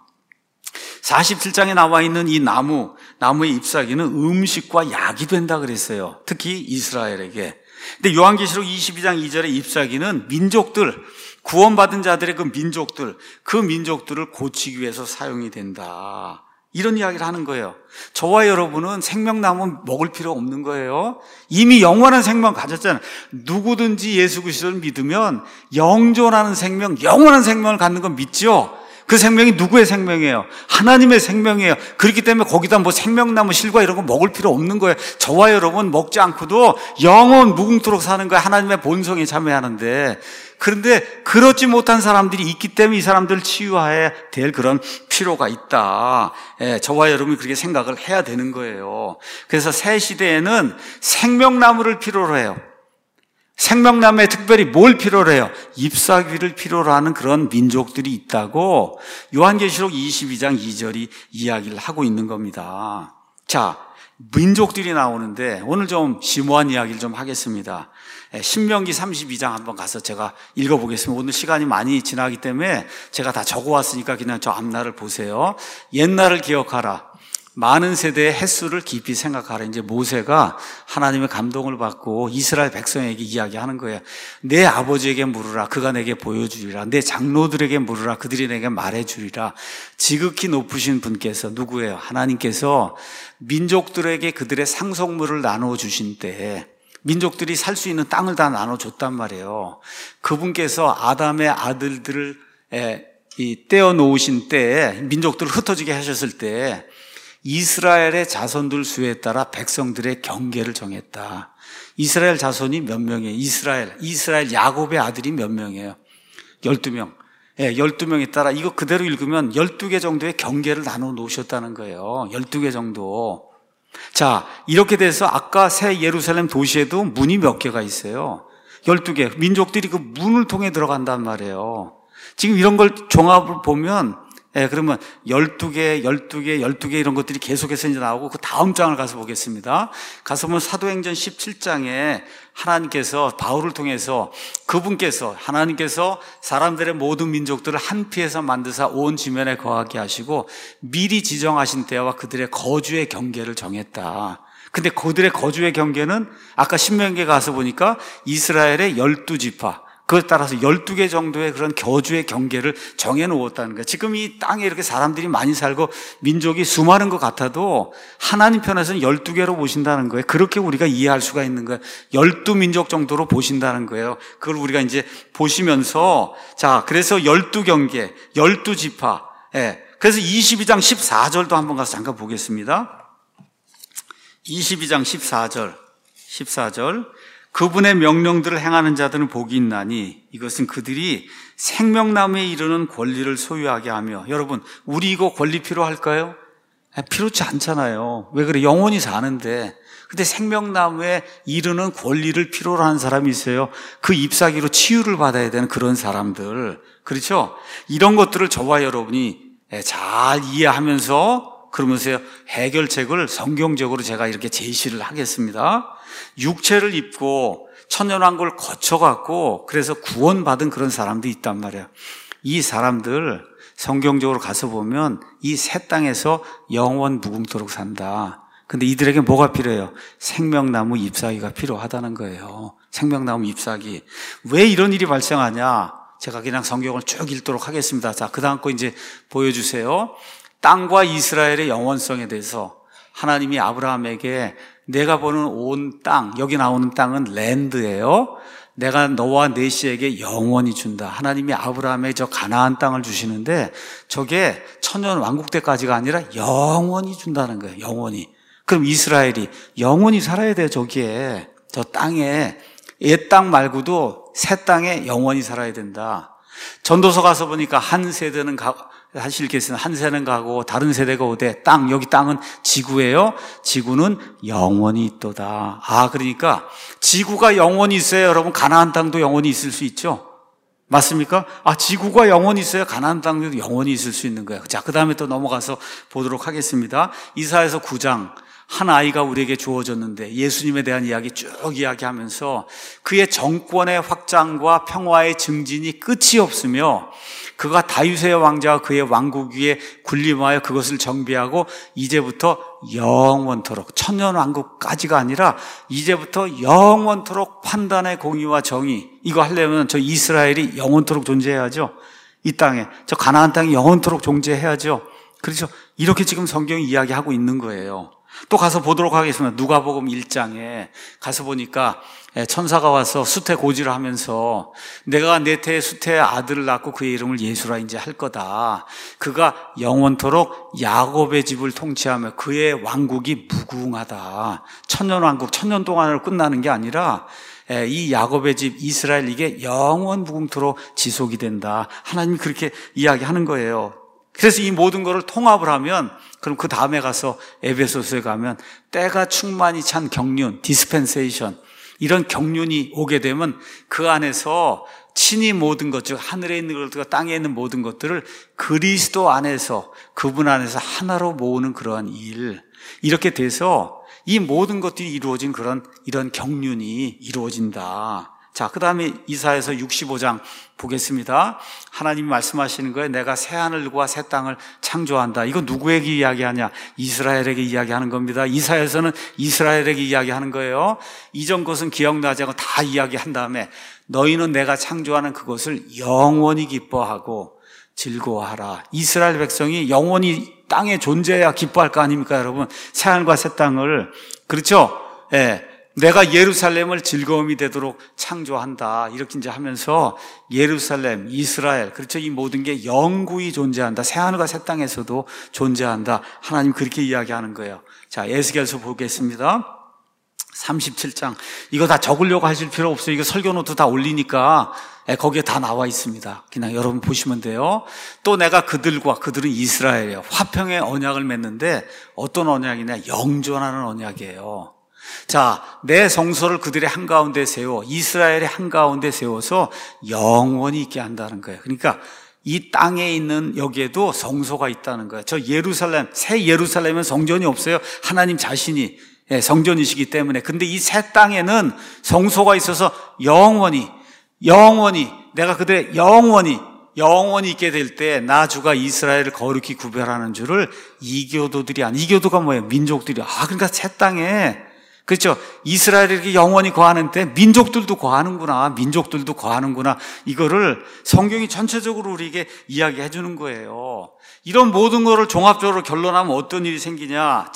Speaker 1: 47장에 나와 있는 이 나무의 잎사귀는 음식과 약이 된다 그랬어요. 특히 이스라엘에게. 근데 요한계시록 22장 2절의 잎사귀는 민족들, 구원받은 자들의 그 민족들을 고치기 위해서 사용이 된다. 이런 이야기를 하는 거예요. 저와 여러분은 생명나무 먹을 필요 없는 거예요. 이미 영원한 생명 가졌잖아요. 누구든지 예수 그리스도를 믿으면 영존하는 생명, 영원한 생명을 갖는 건 믿죠? 그 생명이 누구의 생명이에요? 하나님의 생명이에요. 그렇기 때문에 거기다 뭐 생명나무 실과 이런 거 먹을 필요 없는 거예요. 저와 여러분 먹지 않고도 영원 무궁토록 사는 거예요. 하나님의 본성에 참여하는데. 그런데 그렇지 못한 사람들이 있기 때문에 이 사람들을 치유해야 될 그런 필요가 있다. 저와 여러분이 그렇게 생각을 해야 되는 거예요. 그래서 새 시대에는 생명나무를 필요로 해요. 생명나무에 특별히 뭘 필요로 해요? 잎사귀를 필요로 하는 그런 민족들이 있다고 요한계시록 22장 2절이 이야기를 하고 있는 겁니다. 자, 민족들이 나오는데 오늘 좀 심오한 이야기를 좀 하겠습니다. 신명기 32장 한번 가서 제가 읽어보겠습니다. 오늘 시간이 많이 지나기 때문에 제가 다 적어왔으니까 그냥 저 앞날을 보세요. 옛날을 기억하라. 많은 세대의 횟수를 깊이 생각하라. 이제 모세가 하나님의 감동을 받고 이스라엘 백성에게 이야기하는 거예요. 내 아버지에게 물으라. 그가 내게 보여주리라. 내 장로들에게 물으라. 그들이 내게 말해주리라. 지극히 높으신 분께서 누구예요? 하나님께서 민족들에게 그들의 상속물을 나눠주신 때에 민족들이 살 수 있는 땅을 다 나눠줬단 말이에요. 그분께서 아담의 아들들을 떼어놓으신 때에 민족들을 흩어지게 하셨을 때 이스라엘의 자손들 수에 따라 백성들의 경계를 정했다. 이스라엘 자손이 몇 명이에요? 이스라엘 야곱의 아들이 몇 명이에요? 12명. 12명에 따라 이거 그대로 읽으면 12개 정도의 경계를 나눠 놓으셨다는 거예요. 12개 정도. 자, 이렇게 돼서 아까 새 예루살렘 도시에도 문이 몇 개가 있어요? 12개. 민족들이 그 문을 통해 들어간단 말이에요. 지금 이런 걸 종합을 보면 예, 그러면 12개, 12개, 12개 이런 것들이 계속해서 이제 나오고 그 다음 장을 가서 보겠습니다. 가서 보면 사도행전 17장에 하나님께서 바울을 통해서 그분께서 하나님께서 사람들의 모든 민족들을 한 피에서 만드사 온 지면에 거하게 하시고 미리 지정하신 때와 그들의 거주의 경계를 정했다. 근데 그들의 거주의 경계는 아까 신명기에 가서 보니까 이스라엘의 12지파, 그것에 따라서 12개 정도의 그런 거주의 경계를 정해놓았다는 거예요. 지금 이 땅에 이렇게 사람들이 많이 살고 민족이 수많은 것 같아도 하나님 편에서는 12개로 보신다는 거예요. 그렇게 우리가 이해할 수가 있는 거예요. 12민족 정도로 보신다는 거예요. 그걸 우리가 이제 보시면서, 자, 그래서 12경계, 12지파, 예. 그래서 22장 14절도 한번 가서 잠깐 보겠습니다. 22장 14절. 그분의 명령들을 행하는 자들은 복이 있나니 이것은 그들이 생명나무에 이르는 권리를 소유하게 하며. 여러분, 우리 이거 권리 필요할까요? 필요치 않잖아요. 왜 그래? 영원히 사는데. 근데 생명나무에 이르는 권리를 필요로 하는 사람이 있어요. 그 잎사귀로 치유를 받아야 되는 그런 사람들. 그렇죠? 이런 것들을 저와 여러분이 잘 이해하면서 그러면서 해결책을 성경적으로 제가 이렇게 제시를 하겠습니다. 육체를 입고 천년왕국을 거쳐갖고 그래서 구원받은 그런 사람도 있단 말이에요. 이 사람들 성경적으로 가서 보면 이 새 땅에서 영원 무궁토록 산다. 근데 이들에게 뭐가 필요해요? 생명나무 잎사귀가 필요하다는 거예요. 생명나무 잎사귀. 왜 이런 일이 발생하냐? 제가 그냥 성경을 쭉 읽도록 하겠습니다. 자, 그 다음 거 이제 보여주세요. 땅과 이스라엘의 영원성에 대해서 하나님이 아브라함에게 내가 보는 온 땅, 여기 나오는 땅은 랜드예요. 내가 너와 네 씨에게 영원히 준다. 하나님이 아브라함의 저 가나안 땅을 주시는데 저게 천년 왕국 때까지가 아니라 영원히 준다는 거예요. 영원히. 그럼 이스라엘이 영원히 살아야 돼요. 저기에, 저 땅에. 옛 땅 말고도 새 땅에 영원히 살아야 된다. 전도서 가서 보니까 한 세대는 하실께서는 한 세대는 가고 다른 세대가 오되 땅, 여기 땅은 지구예요. 지구는 영원히 있도다. 아, 그러니까 지구가 영원히 있어야 여러분 가나안 땅도 영원히 있을 수 있죠. 맞습니까? 아, 지구가 영원히 있어야 가나안 땅도 영원히 있을 수 있는 거예요. 자, 그 다음에 또 넘어가서 보도록 하겠습니다. 이사야서 9장. 한 아이가 우리에게 주어졌는데 예수님에 대한 이야기 쭉 이야기하면서 그의 정권의 확장과 평화의 증진이 끝이 없으며 그가 다윗의 왕자와 그의 왕국 위에 군림하여 그것을 정비하고 이제부터 영원토록, 천년 왕국까지가 아니라 이제부터 영원토록 판단의 공의와 정의, 이거 하려면 저 이스라엘이 영원토록 존재해야죠. 이 땅에, 저 가나안 땅이 영원토록 존재해야죠. 그렇죠? 이렇게 지금 성경이 이야기하고 있는 거예요. 또 가서 보도록 하겠습니다. 누가복음 1장에 가서 보니까 천사가 와서 수태 고지를 하면서 내가 내 태에 수태의 아들을 낳고 그의 이름을 예수라 이제 할 거다. 그가 영원토록 야곱의 집을 통치하며 그의 왕국이 무궁하다. 천년 왕국, 천년 동안으로 끝나는 게 아니라 이 야곱의 집 이스라엘 이게 영원 무궁토록 지속이 된다. 하나님이 그렇게 이야기하는 거예요. 그래서 이 모든 것을 통합을 하면 그럼 그 다음에 가서 에베소서에 가면 때가 충만히 찬 경륜, 디스펜세이션, 이런 경륜이 오게 되면 그 안에서 친히 모든 것, 즉 하늘에 있는 것들과 땅에 있는 모든 것들을 그리스도 안에서, 그분 안에서 하나로 모으는 그러한 일, 이렇게 돼서 이 모든 것들이 이루어진 이런 경륜이 이루어진다. 자, 그 다음에 이사야서 65장 보겠습니다. 하나님이 말씀하시는 거예요. 내가 새 하늘과 새 땅을 창조한다. 이거 누구에게 이야기하냐? 이스라엘에게 이야기하는 겁니다. 이사야서는 이스라엘에게 이야기하는 거예요. 이전 것은 기억나지 않고 다 이야기한 다음에 너희는 내가 창조하는 그것을 영원히 기뻐하고 즐거워하라. 이스라엘 백성이 영원히 땅에 존재해야 기뻐할 거 아닙니까, 여러분? 새 하늘과 새 땅을. 그렇죠? 예. 내가 예루살렘을 즐거움이 되도록 창조한다. 이렇게 이제 하면서 예루살렘, 이스라엘, 그렇죠? 이 모든 게 영구히 존재한다. 새하늘과 새 땅에서도 존재한다. 하나님 그렇게 이야기하는 거예요. 자, 에스겔서 보겠습니다. 37장. 이거 다 적으려고 하실 필요 없어요. 이거 설교 노트 다 올리니까 거기에 다 나와 있습니다. 그냥 여러분 보시면 돼요. 또 내가 그들은 이스라엘이에요. 화평의 언약을 맺는데 어떤 언약이냐? 영존하는 언약이에요. 자, 내 성소를 그들의 한가운데 세워 이스라엘의 한가운데 세워서 영원히 있게 한다는 거예요. 그러니까 이 땅에 있는 여기에도 성소가 있다는 거예요. 저 예루살렘, 새 예루살렘은 성전이 없어요. 하나님 자신이 성전이시기 때문에. 근데 이 새 땅에는 성소가 있어서 영원히 내가 그들의 영원히 있게 될 때 나 주가 이스라엘을 거룩히 구별하는 줄을 이교도들이 이교도가 뭐예요? 민족들이. 그러니까 새 땅에, 그렇죠? 이스라엘이 이렇게 영원히 거하는 때 민족들도 거하는구나. 이거를 성경이 전체적으로 우리에게 이야기해 주는 거예요. 이런 모든 거를 종합적으로 결론하면 어떤 일이 생기냐?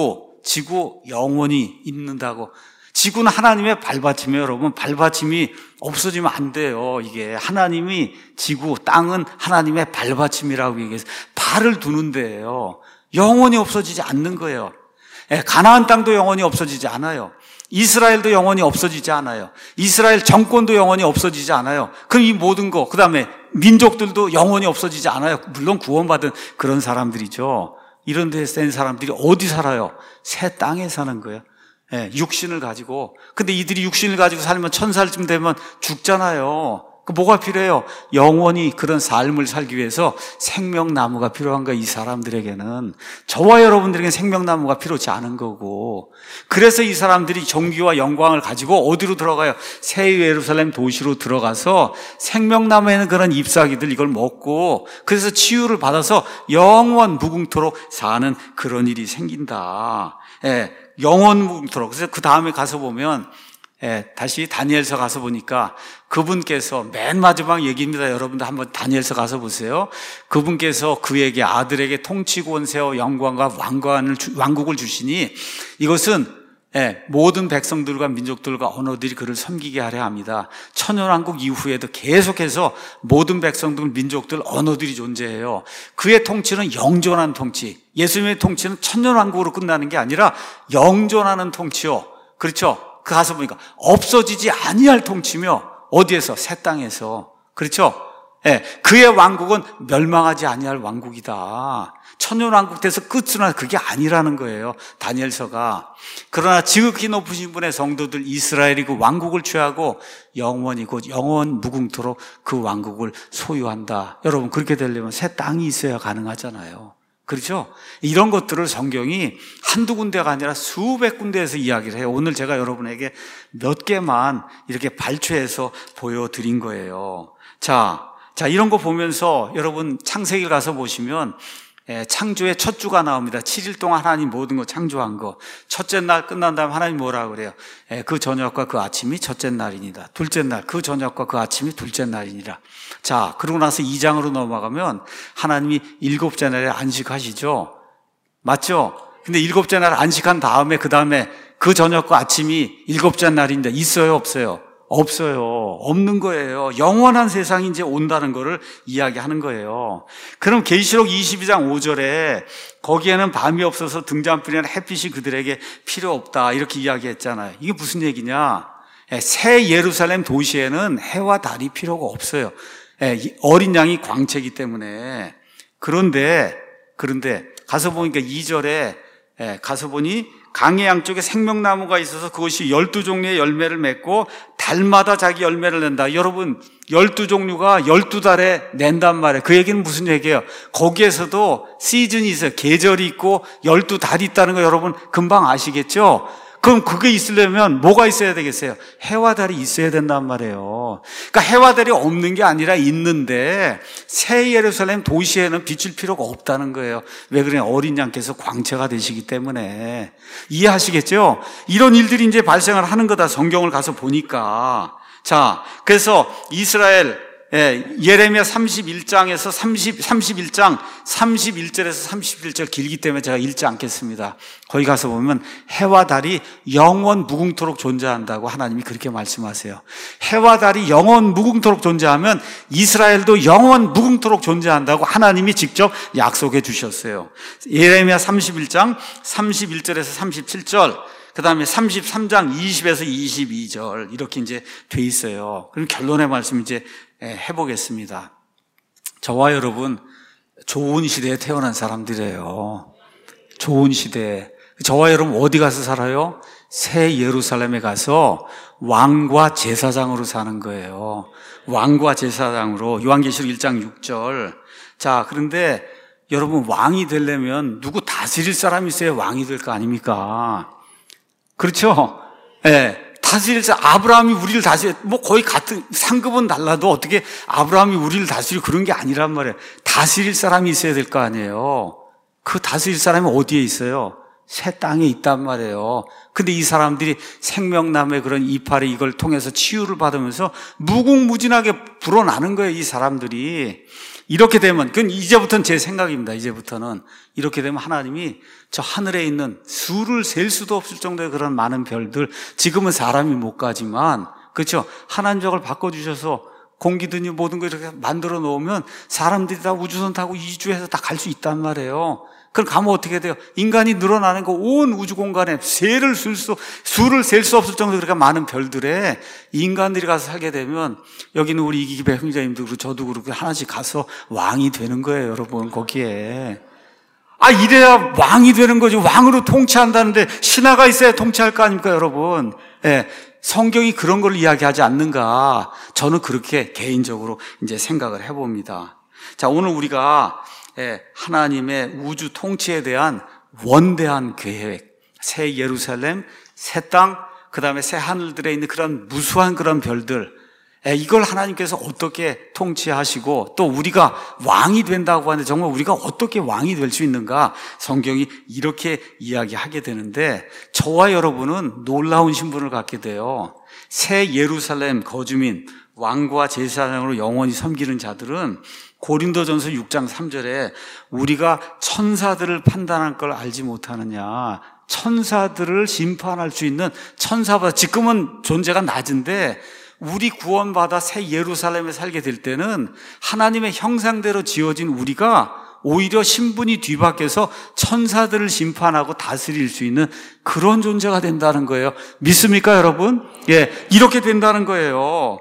Speaker 1: 지구 영원히 있는다고. 지구는 하나님의 발받침이에요, 여러분. 발받침이 없어지면 안 돼요. 이게 하나님이 지구, 땅은 하나님의 발받침이라고 얘기해서 발을 두는 데예요. 영원히 없어지지 않는 거예요. 가나안 땅도 영원히 없어지지 않아요. 이스라엘도 영원히 없어지지 않아요. 이스라엘 정권도 영원히 없어지지 않아요. 그럼 이 모든 거, 그 다음에 민족들도 영원히 없어지지 않아요. 물론 구원받은 그런 사람들이죠. 이런 데에 센 사람들이 어디 살아요? 새 땅에 사는 거예요. 육신을 가지고. 근데 이들이 육신을 가지고 살면 1000살쯤 되면 죽잖아요. 그 뭐가 필요해요? 영원히 그런 삶을 살기 위해서 생명나무가 필요한 거예요. 이 사람들에게는. 저와 여러분들에게는 생명나무가 필요치 않은 거고. 그래서 이 사람들이 존귀와 영광을 가지고 어디로 들어가요? 새 예루살렘 도시로 들어가서 생명나무에는 그런 잎사귀들 이걸 먹고, 그래서 치유를 받아서 영원 무궁토록 사는 그런 일이 생긴다. 영원 무궁토록. 그래서 그 다음에 가서 보면 다시 다니엘서 가서 보니까 그분께서 맨 마지막 얘기입니다. 여러분들 한번 다니엘서 가서 보세요. 그분께서 그에게 아들에게 통치 권세와 영광과 왕국을 주시니 이것은 모든 백성들과 민족들과 언어들이 그를 섬기게 하려 합니다. 천년왕국 이후에도 계속해서 모든 백성들, 민족들, 언어들이 존재해요. 그의 통치는 영존한 통치. 예수님의 통치는 천년왕국으로 끝나는 게 아니라 영존하는 통치요. 그렇죠? 그 가서 보니까 없어지지 아니할 통치며 어디에서? 새 땅에서. 그렇죠? 그의 왕국은 멸망하지 아니할 왕국이다. 천년왕국 돼서 끝으로 그게 아니라는 거예요. 다니엘서가. 그러나 지극히 높으신 분의 성도들 이스라엘이 그 왕국을 취하고 영원히 곧 영원 무궁토록 그 왕국을 소유한다. 여러분 그렇게 되려면 새 땅이 있어야 가능하잖아요. 그렇죠? 이런 것들을 성경이 한두 군데가 아니라 수백 군데에서 이야기를 해요. 오늘 제가 여러분에게 몇 개만 이렇게 발췌해서 보여드린 거예요. 자, 이런 거 보면서 여러분 창세기를 가서 보시면 창조의 첫 주가 나옵니다. 7일 동안 하나님 모든 거 창조한 거. 첫째 날 끝난 다음에 하나님 뭐라고 그래요? 그 저녁과 그 아침이 첫째 날이니라. 둘째 날, 그 저녁과 그 아침이 둘째 날이니라. 자, 그러고 나서 2장으로 넘어가면 하나님이 7째 날에 안식하시죠? 맞죠? 근데 7째 날 안식한 다음에 그 다음에 그 저녁과 아침이 7째 날인데 있어요? 없어요? 없어요. 없는 거예요. 영원한 세상이 이제 온다는 거를 이야기하는 거예요. 그럼 계시록 22장 5절에 거기에는 밤이 없어서 등잔불이나 햇빛이 그들에게 필요 없다 이렇게 이야기했잖아요. 이게 무슨 얘기냐? 새 예루살렘 도시에는 해와 달이 필요가 없어요. 어린 양이 광채이기 때문에. 그런데 가서 보니까 2절에 가서 보니 강의 양쪽에 생명나무가 있어서 그것이 12종류의 열매를 맺고 달마다 자기 열매를 낸다. 여러분 12종류가 12달에 낸단 말이에요. 그 얘기는 무슨 얘기예요? 거기에서도 시즌이 있어요. 계절이 있고 12달이 있다는 거 여러분 금방 아시겠죠? 그럼 그게 있으려면 뭐가 있어야 되겠어요? 해와 달이 있어야 된단 말이에요. 그러니까 해와 달이 없는 게 아니라 있는데 새 예루살렘 도시에는 비출 필요가 없다는 거예요. 왜 그래요? 어린 양께서 광채가 되시기 때문에. 이해하시겠죠? 이런 일들이 이제 발생을 하는 거다. 성경을 가서 보니까. 자, 그래서 이스라엘 예레미야 31장에서 31장 31절에서 31절 길기 때문에 제가 읽지 않겠습니다. 거기 가서 보면 해와 달이 영원 무궁토록 존재한다고 하나님이 그렇게 말씀하세요. 해와 달이 영원 무궁토록 존재하면 이스라엘도 영원 무궁토록 존재한다고 하나님이 직접 약속해 주셨어요. 예레미야 31장 31절에서 37절, 그 다음에 33장 20에서 22절 이렇게 이제 돼 있어요. 그럼 결론의 말씀 이제 해보겠습니다. 저와 여러분 좋은 시대에 태어난 사람들이에요. 좋은 시대에. 저와 여러분 어디 가서 살아요? 새 예루살렘에 가서 왕과 제사장으로 사는 거예요. 왕과 제사장으로. 요한계시록 1장 6절. 자, 그런데 여러분, 왕이 되려면 누구 다스릴 사람이 있어야 왕이 될 거 아닙니까? 그렇죠? 예. 다스릴 사람, 아브라함이 우리를 거의 같은, 상급은 달라도 어떻게 아브라함이 우리를 다스리고 그런 게 아니란 말이에요. 다스릴 사람이 있어야 될 거 아니에요. 그 다스릴 사람이 어디에 있어요? 새 땅에 있단 말이에요. 근데 이 사람들이 생명나무의 그런 이파리 이걸 통해서 치유를 받으면서 무궁무진하게 불어나는 거예요, 이 사람들이. 이렇게 되면, 그건 이제부터는 제 생각입니다. 이제부터는. 이렇게 되면 하나님이 저 하늘에 있는 수를 셀 수도 없을 정도의 그런 많은 별들, 지금은 사람이 못 가지만, 그렇죠? 하나님적을 바꿔주셔서 공기든지 모든 거 이렇게 만들어 놓으면 사람들이 다 우주선 타고 이주해서 다 갈 수 있단 말이에요. 그럼 가면 어떻게 돼요? 인간이 늘어나는 거 온 우주 공간에 수를 셀 수 없을 정도로 그렇게 많은 별들에 인간들이 가서 살게 되면 여기는 우리 이기배 형제님도 그렇고 저도 그렇고 하나씩 가서 왕이 되는 거예요, 여러분, 거기에. 이래야 왕이 되는 거죠. 왕으로 통치한다는데 신하가 있어야 통치할 거 아닙니까, 여러분? 예. 성경이 그런 걸 이야기하지 않는가? 저는 그렇게 개인적으로 이제 생각을 해봅니다. 자, 오늘 우리가 하나님의 우주 통치에 대한 원대한 계획, 새 예루살렘, 새 땅, 그 다음에 새 하늘들에 있는 그런 무수한 그런 별들, 이걸 하나님께서 어떻게 통치하시고 또 우리가 왕이 된다고 하는데 정말 우리가 어떻게 왕이 될 수 있는가? 성경이 이렇게 이야기하게 되는데 저와 여러분은 놀라운 신분을 갖게 돼요. 새 예루살렘 거주민, 왕과 제사장으로 영원히 섬기는 자들은 고린도전서 6장 3절에 우리가 천사들을 판단할 걸 알지 못하느냐, 천사들을 심판할 수 있는 천사보다 지금은 존재가 낮은데 우리 구원받아 새 예루살렘에 살게 될 때는 하나님의 형상대로 지어진 우리가 오히려 신분이 뒤바뀌어서 천사들을 심판하고 다스릴 수 있는 그런 존재가 된다는 거예요. 믿습니까, 여러분? 이렇게 된다는 거예요.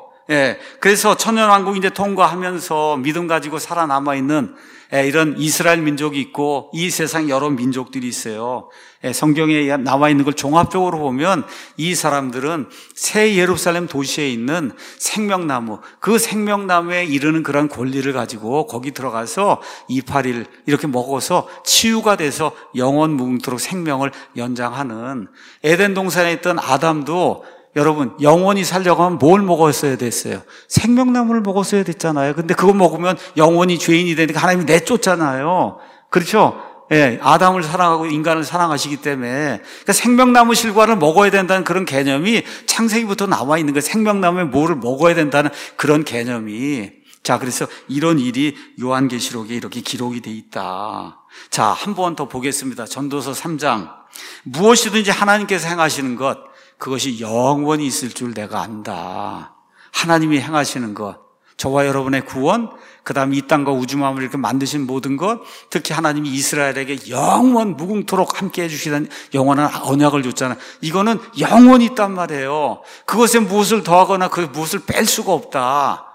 Speaker 1: 그래서 천년왕국 이제 통과하면서 믿음 가지고 살아남아 있는 이런 이스라엘 민족이 있고 이 세상 여러 민족들이 있어요. 성경에 나와 있는 걸 종합적으로 보면 이 사람들은 새 예루살렘 도시에 있는 생명나무, 그 생명나무에 이르는 그런 권리를 가지고 거기 들어가서 이파리를 이렇게 먹어서 치유가 돼서 영원 무궁토록 생명을 연장하는, 에덴 동산에 있던 아담도 여러분 영원히 살려고 하면 뭘 먹었어야 됐어요? 생명나무를 먹었어야 됐잖아요. 근데 그거 먹으면 영원히 죄인이 되니까 하나님이 내쫓잖아요. 그렇죠? 아담을 사랑하고 인간을 사랑하시기 때문에 그러니까 생명나무 실과를 먹어야 된다는 그런 개념이 창세기부터 나와 있는 거예요. 생명나무에 뭐를 먹어야 된다는 그런 개념이. 자, 그래서 이런 일이 요한계시록에 이렇게 기록이 돼 있다. 자, 한 번 더 보겠습니다. 전도서 3장. 무엇이든지 하나님께서 행하시는 것, 그것이 영원히 있을 줄 내가 안다. 하나님이 행하시는 것, 저와 여러분의 구원, 그 다음에 이 땅과 우주 만물을 이렇게 만드신 모든 것, 특히 하나님이 이스라엘에게 영원 무궁토록 함께 해주시는 영원한 언약을 줬잖아요. 이거는 영원히 있단 말이에요. 그것에 무엇을 더하거나 그 무엇을 뺄 수가 없다.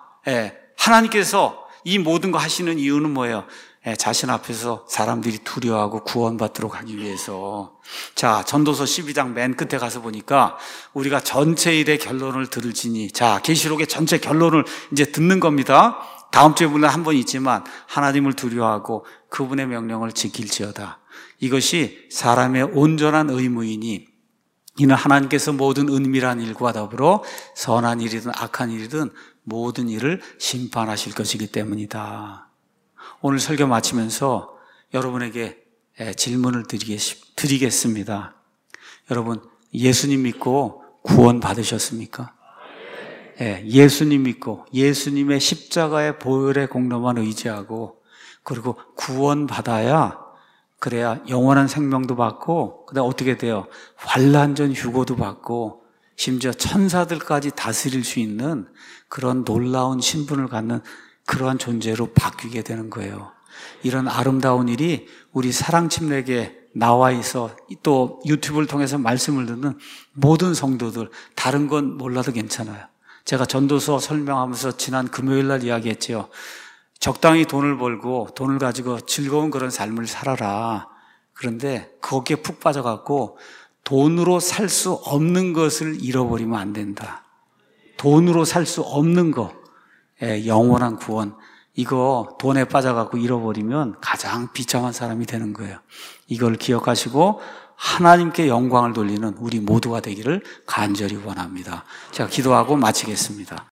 Speaker 1: 하나님께서 이 모든 거 하시는 이유는 뭐예요? 자신 앞에서 사람들이 두려워하고 구원받도록 하기 위해서. 자, 전도서 12장 맨 끝에 가서 보니까 우리가 전체 일의 결론을 들을지니, 자, 계시록의 전체 결론을 이제 듣는 겁니다. 다음 주에 물론 한 번 있지만 하나님을 두려워하고 그분의 명령을 지킬지어다. 이것이 사람의 온전한 의무이니 이는 하나님께서 모든 은밀한 일과 더불어 선한 일이든 악한 일이든 모든 일을 심판하실 것이기 때문이다. 오늘 설교 마치면서 여러분에게 질문을 드리겠습니다. 여러분, 예수님 믿고 구원 받으셨습니까? 예수님 믿고 예수님의 십자가의 보혈의 공로만 의지하고 그리고 구원 받아야, 그래야 영원한 생명도 받고 그다음 어떻게 돼요? 환난전 휴고도 받고 심지어 천사들까지 다스릴 수 있는 그런 놀라운 신분을 갖는 그러한 존재로 바뀌게 되는 거예요. 이런 아름다운 일이 우리 사랑침례에 나와 있어 또 유튜브를 통해서 말씀을 듣는 모든 성도들, 다른 건 몰라도 괜찮아요. 제가 전도서 설명하면서 지난 금요일 날 이야기했지요. 적당히 돈을 벌고 돈을 가지고 즐거운 그런 삶을 살아라. 그런데 거기에 푹 빠져갖고 돈으로 살 수 없는 것을 잃어버리면 안 된다. 돈으로 살 수 없는 거, 영원한 구원. 이거 돈에 빠져갖고 잃어버리면 가장 비참한 사람이 되는 거예요. 이걸 기억하시고 하나님께 영광을 돌리는 우리 모두가 되기를 간절히 원합니다. 제가 기도하고 마치겠습니다.